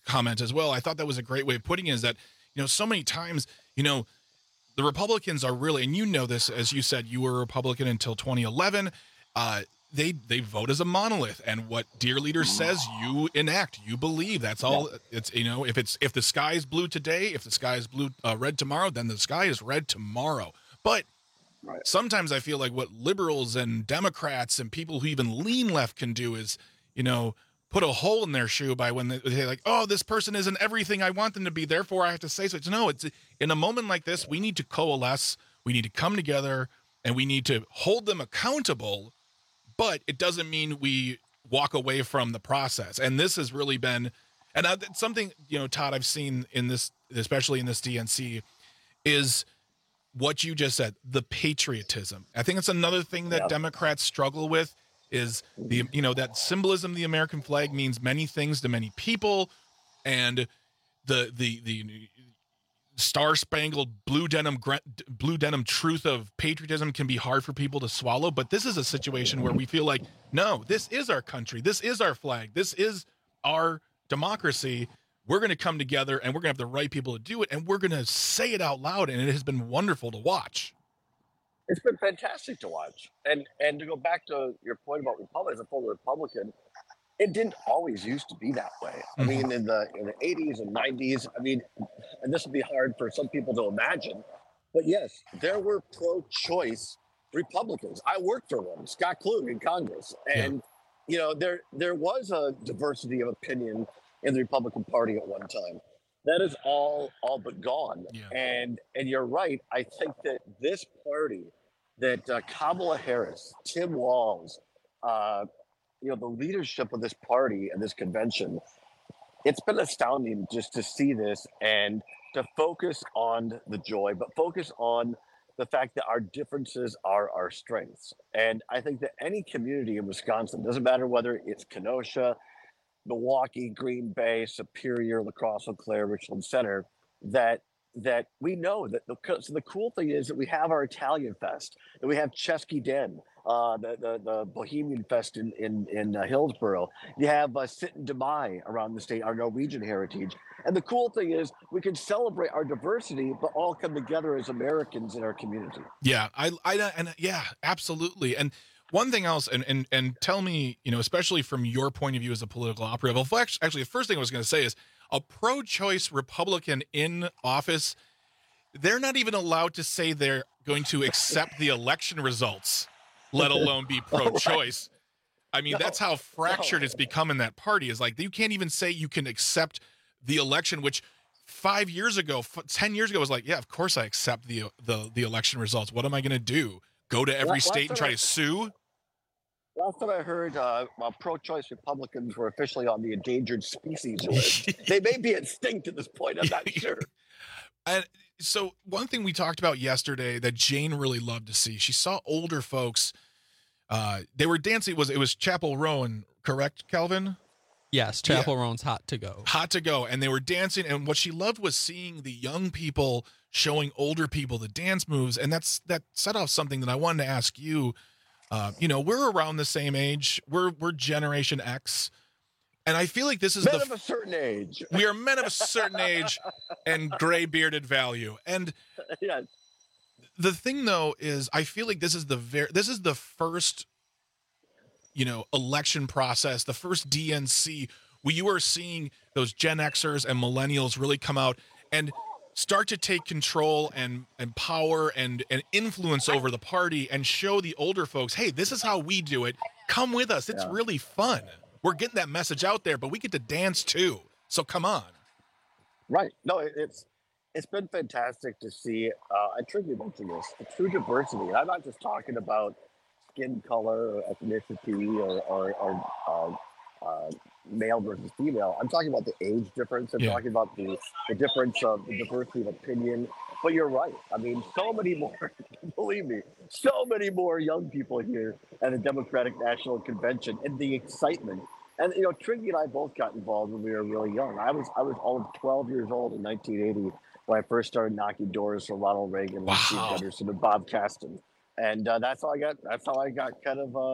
S15: comment as well. I thought that was a great way of putting it, is that, so many times, the Republicans are really, and this, as you said, you were a Republican until 2011. They vote as a monolith, and what Dear Leader says, you enact, you believe. That's all. It's if the sky is blue today, if the sky is red tomorrow, then the sky is red tomorrow. But sometimes I feel like what liberals and Democrats and people who even lean left can do is, put a hole in their shoe by when they're like, oh, this person isn't everything I want them to be, therefore I have to say so. No, it's in a moment like this, we need to coalesce, we need to come together, and we need to hold them accountable, but it doesn't mean we walk away from the process. And this has really been, and something, Todd, I've seen in this, especially in this DNC, is what you just said, the patriotism. I think it's another thing that Democrats struggle with, is that symbolism of the American flag means many things to many people, and the star-spangled blue denim truth of patriotism can be hard for people to swallow. But this is a situation where we feel like, no, this is our country, this is our flag, this is our democracy. We're going to come together, and we're going to have the right people to do it, and we're going to say it out loud, and it has been wonderful to watch.
S5: It's been fantastic to watch. And to go back to your point about Republicans, as a former Republican, it didn't always used to be that way. I mean, in the 80s and 90s, and this would be hard for some people to imagine, but yes, there were pro-choice Republicans. I worked for one, Scott Klug, in Congress. And, there was a diversity of opinion in the Republican Party at one time. That is all but gone. Yeah. And you're right. I think that this party, that Kamala Harris, Tim Walz, the leadership of this party and this convention, it's been astounding just to see this and to focus on the joy, but focus on the fact that our differences are our strengths. And I think that any community in Wisconsin, doesn't matter whether it's Kenosha, Milwaukee, Green Bay, Superior, La Crosse, Eau Claire, Richland Center, that we know that the cool thing is that we have our Italian Fest, that we have Chesky Den, the Bohemian Fest in Hillsborough. You have Sitten de Mai around the state, our Norwegian heritage. And the cool thing is we can celebrate our diversity, but all come together as Americans in our community.
S15: Yeah, yeah, absolutely. And one thing else, and tell me, especially from your point of view as a political operative, well, actually, the first thing I was going to say is a pro-choice Republican in office, they're not even allowed to say they're going to accept the election results, let alone be pro-choice. I mean, that's how fractured it's become in that party, is like you can't even say you can accept the election, which 5 years ago, 10 years ago was like, yeah, of course I accept the election results. What am I going to do? Go to every state and try to sue?
S5: Last time I heard, pro-choice Republicans were officially on the endangered species list. They may be extinct at this point. I'm not sure.
S15: And so one thing we talked about yesterday that Jane really loved to see, she saw older folks. They were dancing. It was Chapel Roan, correct, Calvin?
S16: Yes, Chapel Roan's Hot to Go.
S15: Hot to Go. And they were dancing. And what she loved was seeing the young people showing older people the dance moves. And that set off something that I wanted to ask you. We're around the same age. We're Generation X. And I feel like this is
S5: men of a certain age.
S15: We are men of a certain age and gray bearded value. And
S5: yes.
S15: The thing though is I feel like this is the first, election process, the first DNC where you are seeing those Gen Xers and millennials really come out and start to take control and power and influence over the party and show the older folks, hey, this is how we do it. Come with us. It's really fun. We're getting that message out there, but we get to dance too. So come on.
S5: Right. No, it's been fantastic to see. I truly mentioned this, the true diversity. And I'm not just talking about skin color or ethnicity or male versus female. I'm talking about the age difference. I'm talking about the difference of the diversity of opinion. But you're right. I mean, so many more, believe me, so many more young people here at the Democratic National Convention, and the excitement. And, Triggy and I both got involved when we were really young. I was only 12 years old in 1980 when I first started knocking doors for Ronald Reagan and Steve Gunderson and Bob Kasten. And that's how I got kind of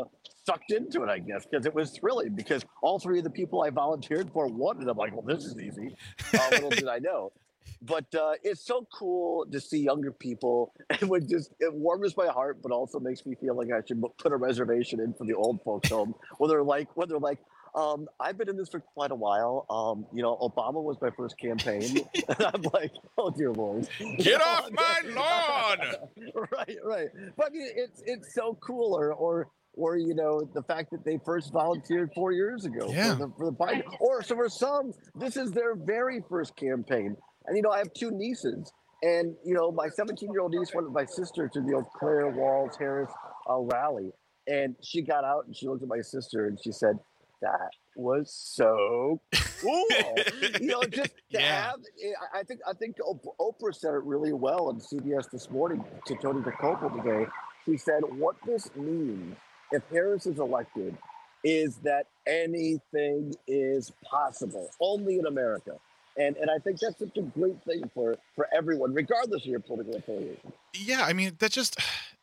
S5: sucked into it, I guess, because it was thrilling. Because all three of the people I volunteered for won, and I'm like, well, this is easy. Little did I know. But it's so cool to see younger people, and it warms my heart, but also makes me feel like I should put a reservation in for the old folks home. When they're like, I've been in this for quite a while. Obama was my first campaign, and I'm like, oh dear Lord,
S15: get off my lawn!
S5: Right. But I mean, it's so cool, or the fact that they first volunteered 4 years ago for the Biden, or so for some, this is their very first campaign. And I have two nieces, and my 17-year-old niece went with my sister to the Claire Walls Harris rally, and she got out and she looked at my sister and she said, "That was so cool." Just to have. I think Oprah said it really well on CBS this morning to Tony Dokoupil today. She said, "What this means if Harris is elected is that anything is possible, only in America." And I think that's such a great thing for everyone, regardless of your political affiliation.
S15: Yeah, I mean, that's just,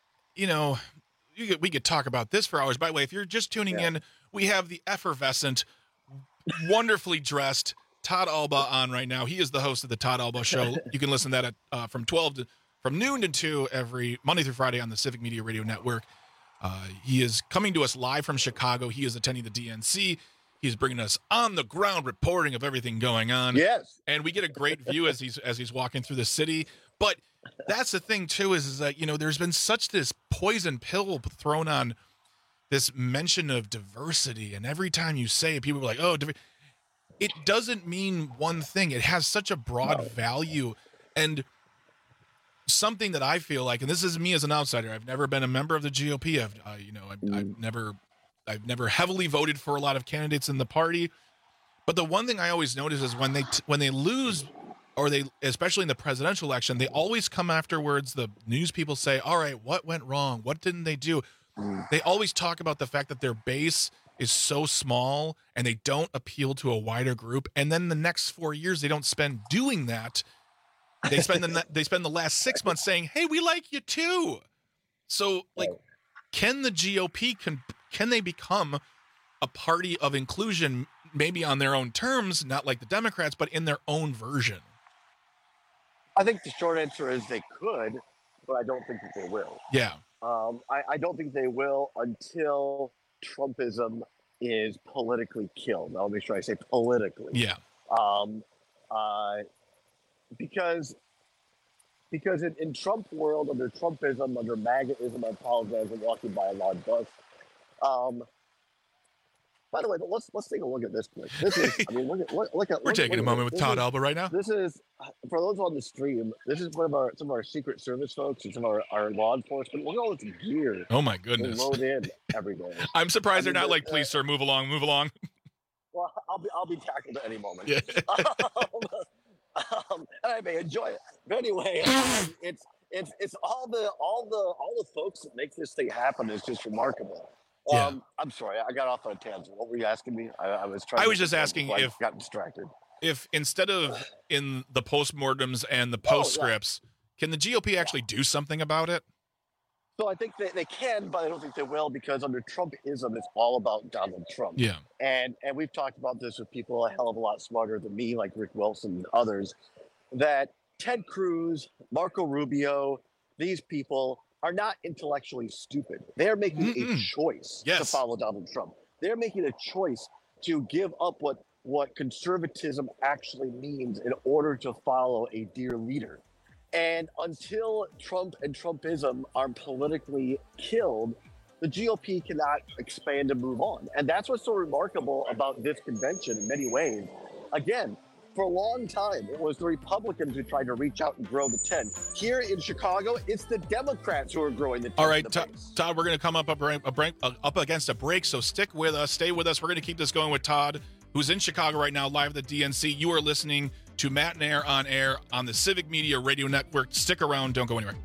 S15: we could talk about this for hours. By the way, if you're just tuning in, we have the effervescent, wonderfully dressed Todd Alba on right now. He is the host of the Todd Alba Show. You can listen to that from noon to 2 every Monday through Friday on the Civic Media Radio Network. He is coming to us live from Chicago. He is attending the DNC. He's bringing us on the ground reporting of everything going on.
S5: Yes.
S15: And we get a great view as he's walking through the city. But that's the thing, too, is that, there's been such this poison pill thrown on this mention of diversity. And every time you say it, people are like, oh, it doesn't mean one thing. It has such a broad value. And something that I feel like, and this is me as an outsider, I've never been a member of the GOP. I've never heavily voted for a lot of candidates in the party, but the one thing I always notice is when they lose, or they, especially in the presidential election, they always come afterwards. The news people say, "All right, what went wrong? What didn't they do?" They always talk about the fact that their base is so small and they don't appeal to a wider group. And then the next 4 years, they don't spend doing that. They spend the last 6 months saying, "Hey, we like you too." So, can the GOP can they become a party of inclusion, maybe on their own terms, not like the Democrats, but in their own version?
S5: I think the short answer is they could, but I don't think that they will.
S15: Yeah.
S5: I don't think they will until Trumpism is politically killed. Now, let me make sure I say politically.
S15: Yeah.
S5: Because in Trump world, under Trumpism, under MAGAism, I apologize, I'm walking by a loud bus. By the way, let's take a look at this quick. This is, I mean, look at.
S15: We're taking a moment with Todd Alba right now.
S5: This is, for those on the stream, this is some of our Secret Service folks and some of our law enforcement. Look at all this gear.
S15: Oh my goodness!
S5: They load in every day.
S15: I'm surprised they're not like, "Please, sir, move along, move along."
S5: Well, I'll be tackled at any moment.
S15: Yeah.
S5: And I may enjoy it. But anyway, it's all the folks that make this thing happen is just remarkable. I'm sorry, I got off on a tangent. What were you asking me? I was just asking if got distracted.
S15: If instead of in the postmortems and the postscripts, can the GOP actually do something about it?
S5: So I think they can, but I don't think they will, because under Trumpism, it's all about Donald Trump.
S15: Yeah.
S5: And we've talked about this with people a hell of a lot smarter than me, like Rick Wilson and others, that Ted Cruz, Marco Rubio, these people are not intellectually stupid. They're making a choice to follow Donald Trump. They're making a choice to give up what conservatism actually means in order to follow a dear leader. And until Trump and Trumpism are politically killed, the GOP cannot expand and move on. And that's what's so remarkable about this convention in many ways. Again, for a long time, it was the Republicans who tried to reach out and grow the tent. Here in Chicago, it's the Democrats who are growing the tent.
S15: All right, Todd, we're going to come up against a break, so stick with us. Stay with us. We're going to keep this going with Todd, who's in Chicago right now, live at the DNC. You are listening to Matt and Air on the Civic Media Radio Network. Stick around. Don't go anywhere.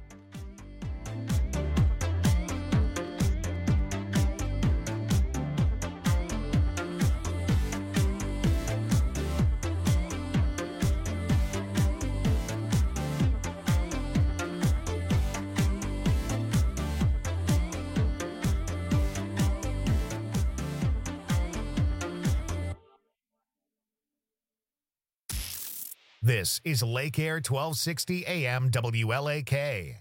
S1: This is Lake Air 1260 AM WLAK.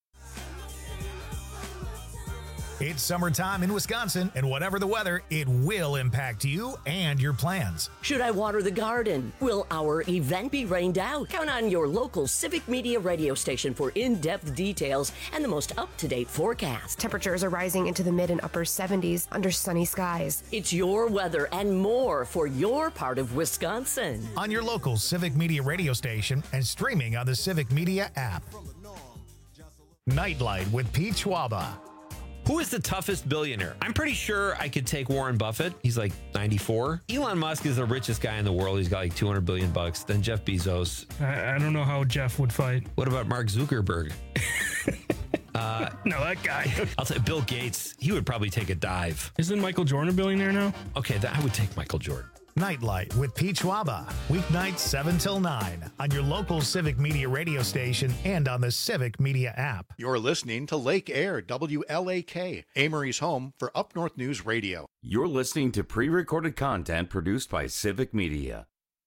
S1: It's summertime in Wisconsin, and whatever the weather, it will impact you and your plans.
S6: Should I water the garden? Will our event be rained out? Count on your local Civic Media radio station for in-depth details and the most up-to-date forecast.
S7: Temperatures are rising into the mid and upper 70s under sunny skies.
S6: It's your weather and more for your part of Wisconsin.
S1: On your local Civic Media radio station and streaming on the Civic Media app. Nightlight with Pete Schwaba.
S10: Who is the toughest billionaire? I'm pretty sure I could take Warren Buffett. He's like 94. Elon Musk is the richest guy in the world. He's got like 200 billion bucks. Then Jeff Bezos.
S11: I don't know how Jeff would fight.
S10: What about Mark Zuckerberg?
S11: No, that guy.
S10: I'll say Bill Gates. He would probably take a dive.
S11: Isn't Michael Jordan a billionaire now?
S10: Okay, I would take Michael Jordan.
S1: Nightlight with Pete Schwaba. Weeknights 7 till 9 on your local Civic Media radio station and on the Civic Media app.
S25: You're listening to Lake Air WLAK, Amory's home for Up North News Radio.
S14: You're listening to pre-recorded content produced by Civic Media.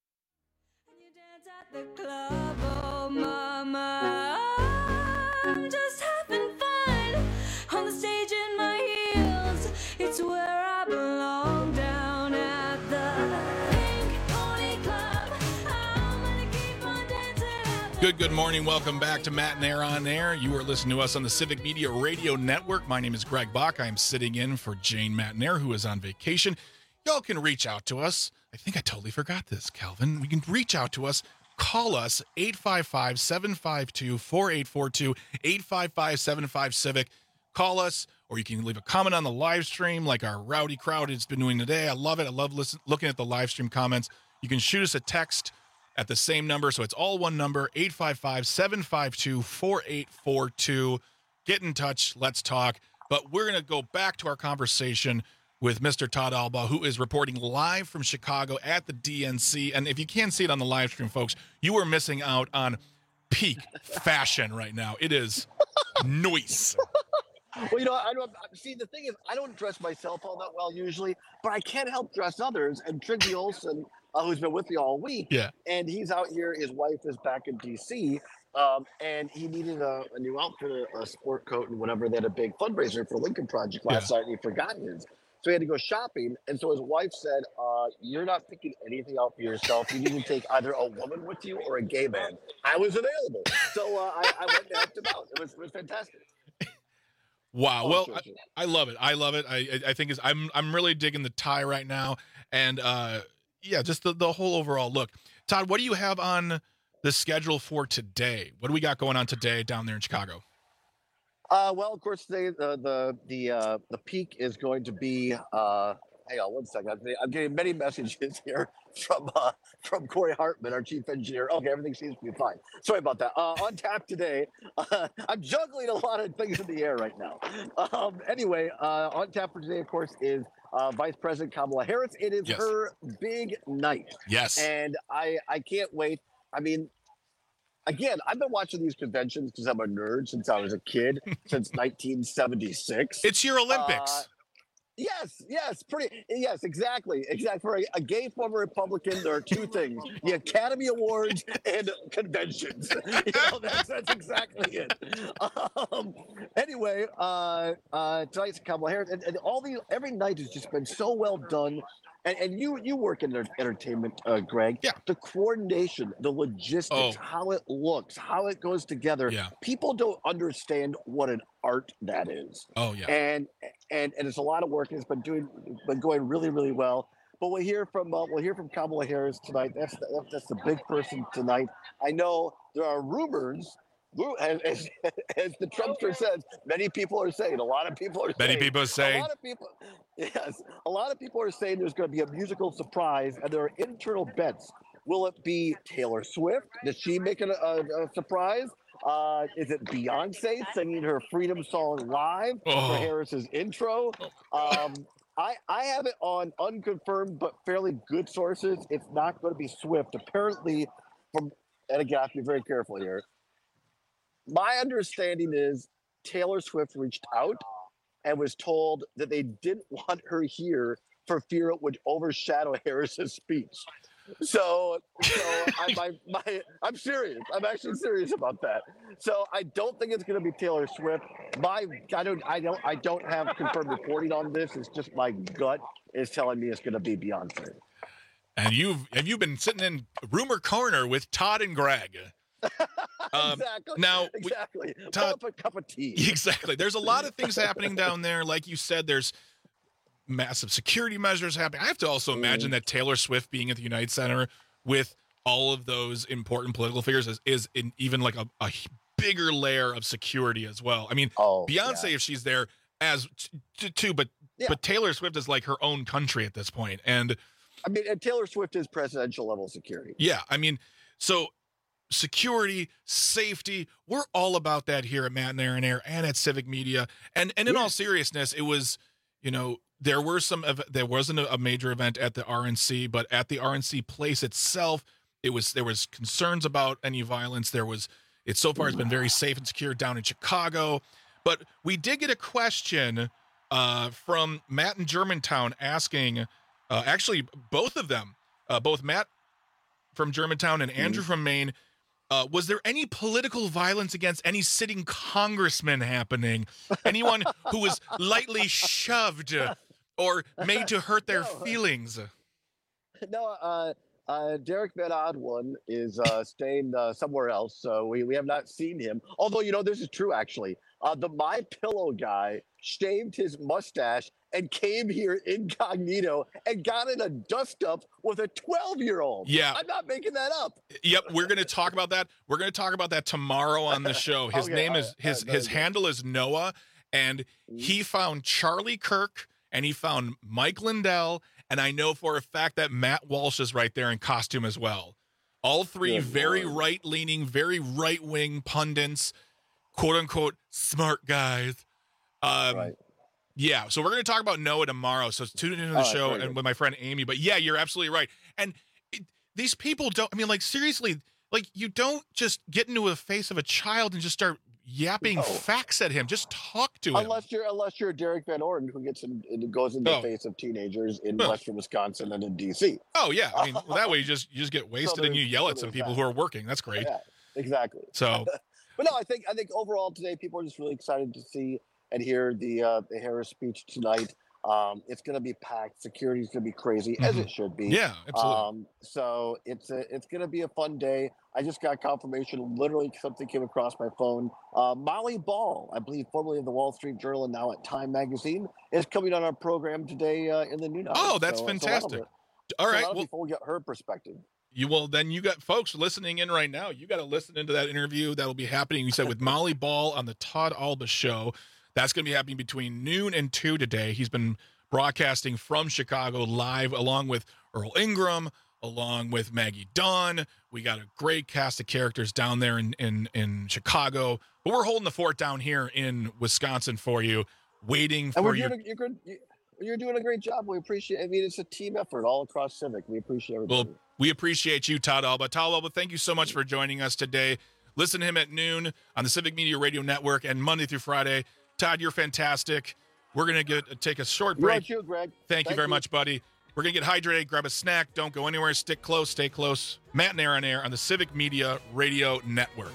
S18: The club, oh mama, I'm just having fun on the stage in my heels. It's where I belong, down at the Pink Pony Club. I'm gonna keep on dancing.
S15: Good morning. Welcome back to Matt and Air on Air. You are listening to us on the Civic Media Radio Network. My name is Greg Bach. I'm sitting in for Jane Matnair, who is on vacation. Y'all can reach out to us. I think I totally forgot this, Calvin. We can reach out to us. Call us, 855-752-4842, 855-75-CIVIC. Call us, or you can leave a comment on the live stream like our rowdy crowd has been doing today. I love it. I love looking at the live stream comments. You can shoot us a text at the same number, so it's all one number, 855-752-4842. Get in touch. Let's talk. But we're going to go back to our conversation with Mr. Todd Albaugh, who is reporting live from Chicago at the DNC. And if you can't see it on the live stream, folks, you are missing out on peak fashion right now. It is nice.
S5: Well, you know, I don't see. The thing is, I don't dress myself all that well usually, but I can't help dress others. And Triggy Olson, who's been with me all week, and he's out here. His wife is back in DC, and he needed a new outfit, a sport coat, and whatever. They had a big fundraiser for Lincoln Project last night, and he forgot his. So he had to go shopping, and so his wife said, "You're not picking anything out for yourself. You need to take either a woman with you or a gay man." I was available, so I went and helped him out. It was fantastic.
S15: Wow. Well, I love it. I love it. I think I'm really digging the tie right now, and just the whole overall look. Todd, what do you have on the schedule for today? What do we got going on today down there in Chicago?
S5: Well, of course, today the peak is going to be. Hang on one second. I'm getting many messages here from Corey Hartman, our chief engineer. Okay, everything seems to be fine. Sorry about that. On tap today. I'm juggling a lot of things in the air right now. Anyway, on tap for today, of course, is Vice President Kamala Harris. It is her big night.
S15: Yes.
S5: And I can't wait. I mean, again, I've been watching these conventions because I'm a nerd since I was a kid, since 1976.
S15: It's your Olympics.
S5: Yes, exactly. For a gay former Republican, there are two things: the Academy Awards and conventions. That's exactly it. Anyway, tonight's Kamala Harris, and every night has just been so well done. And you work in entertainment, Greg. Yeah. The coordination, the logistics, how it looks, how it goes together. Yeah. People don't understand what an art that is.
S15: Oh yeah.
S5: And it's a lot of work. And it's been going really, really well. But we'll hear from Kamala Harris tonight. That's the big person tonight. I know there are rumors. As the Trumpster says, many people are saying. A lot of people are saying. A lot of people are saying there's going to be a musical surprise, and there are internal bets. Will it be Taylor Swift? Does she make a surprise? Is it Beyonce singing her Freedom song live for Harris's intro? I have it on unconfirmed but fairly good sources. It's not going to be Swift. Apparently, and again, I have to be very careful here. My understanding is Taylor Swift reached out and was told that they didn't want her here for fear it would overshadow Harris's speech. I'm serious. I'm actually serious about that. So I don't think it's going to be Taylor Swift. I don't have confirmed reporting on this. It's just my gut is telling me it's going to be Beyonce.
S15: And have you been sitting in rumor corner with Todd and Greg?
S5: Exactly.
S15: Now,
S5: Todd, up a cup of tea.
S15: Exactly. There's a lot of things happening down there. Like you said, there's massive security measures happening. I have to also imagine that Taylor Swift being at the United Center with all of those important political figures is in even like a bigger layer of security as well. I mean, Beyonce, if she's there as too, but Taylor Swift is like her own country at this point. And
S5: I mean, and Taylor Swift is presidential level security.
S15: Yeah. I mean, so security, safety, we're all about that here at Matt and Aaron Air and at Civic Media. And in all seriousness, it was, there wasn't a major event at the RNC, but at the RNC place itself, there was concerns about any violence. It so far has been very safe and secure down in Chicago, but we did get a question from Matt in Germantown asking, actually both of them, both Matt from Germantown and Andrew from Maine, was there any political violence against any sitting congressman happening? Anyone who was lightly shoved or made to hurt their feelings?
S5: No, Derek Van Oddone is staying somewhere else, so we have not seen him. Although, this is true, actually. The My Pillow guy shaved his mustache and came here incognito and got in a dust-up with a 12-year-old.
S15: Yeah.
S5: I'm not making that up.
S15: Yep, we're going to talk about that. We're going to talk about that tomorrow on the show. His name is, his handle is Noah, and he found Charlie Kirk, and he found Mike Lindell, and I know for a fact that Matt Walsh is right there in costume as well. All three very right-leaning, very right-wing pundits, quote-unquote smart guys. Right. Yeah, so we're going to talk about Noah tomorrow. So tune into the show and with my friend Amy. But yeah, you're absolutely right. And these people don't. I mean, like seriously, like you don't just get into the face of a child and just start yapping facts at him. Just talk to him.
S5: Unless you're Derek Van Orden, who goes into the face of teenagers in Western Wisconsin and in DC.
S15: Oh yeah, I mean that way you just get wasted and you yell at some people who are working. That's great.
S5: Yeah, exactly.
S15: So,
S5: but no, I think overall today people are just really excited to see and hear the Harris speech tonight. It's going to be packed. Security is going to be crazy, as it should be.
S15: Yeah, absolutely.
S5: So it's going to be a fun day. I just got confirmation. Literally, something came across my phone. Molly Ball, I believe, formerly of the Wall Street Journal and now at Time Magazine, is coming on our program today in the noon hour.
S15: Oh, that's fantastic. All right,
S5: well, people will get her perspective.
S15: You got folks listening in right now. You got to listen into that interview that'll be happening. You said with Molly Ball on the Todd Alba Show. That's going to be happening between noon and 2 today. He's been broadcasting from Chicago live along with Earl Ingram, along with Maggie Dunn. We got a great cast of characters down there in Chicago. But we're holding the fort down here in Wisconsin for you, waiting for you.
S5: You're doing a great job. We appreciate it. I mean, it's a team effort all across Civic. We appreciate everybody.
S15: Well, we appreciate you, Todd Alba. Todd Alba, thank you so much for joining us today. Listen to him at noon on the Civic Media Radio Network and Monday through Friday. Todd, you're fantastic. We're going to take a short break.
S5: You, Greg.
S15: Thank you very much, buddy. We're going to get hydrated, grab a snack. Don't go anywhere. Stick close, stay close. Matt and Aaron Air on the Civic Media Radio Network.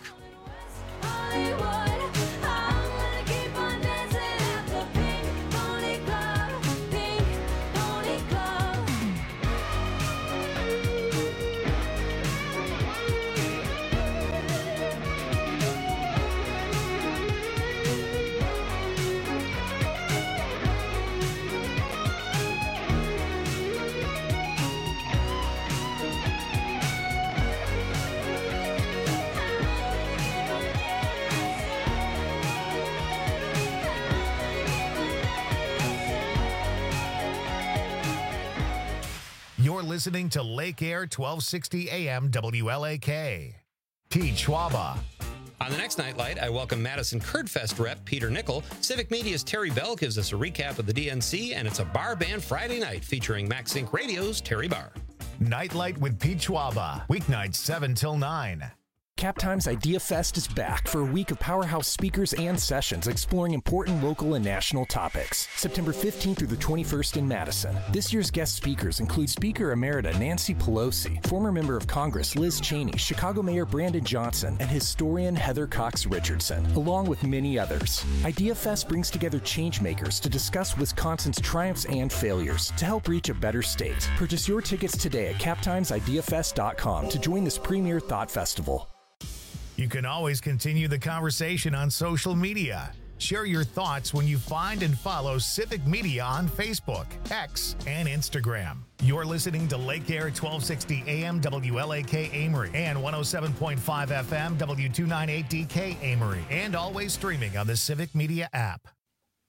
S1: You're listening to Lake Air 1260 AM WLAK. Pete Schwaba.
S19: On the next Nightlight, I welcome Madison Kerdfest rep Peter Nickel. Civic Media's Terry Bell gives us a recap of the DNC, and it's a bar band Friday night featuring Max Inc. Radio's Terry Barr.
S1: Nightlight with Pete Schwaba. Weeknights 7 till 9.
S3: Cap Times Idea Fest is back for a week of powerhouse speakers and sessions exploring important local and national topics. September 15th through the 21st in Madison. This year's guest speakers include Speaker Emerita Nancy Pelosi, former member of Congress Liz Cheney, Chicago Mayor Brandon Johnson, and historian Heather Cox Richardson, along with many others. Idea Fest brings together changemakers to discuss Wisconsin's triumphs and failures to help reach a better state. Purchase your tickets today at captimesideafest.com to join this premier thought festival.
S1: You can always continue the conversation on social media. Share your thoughts when you find and follow Civic Media on Facebook, X, and Instagram. You're listening to Lake Air 1260 AM WLAK Amory and 107.5 FM W298DK Amory, and always streaming on the Civic Media app.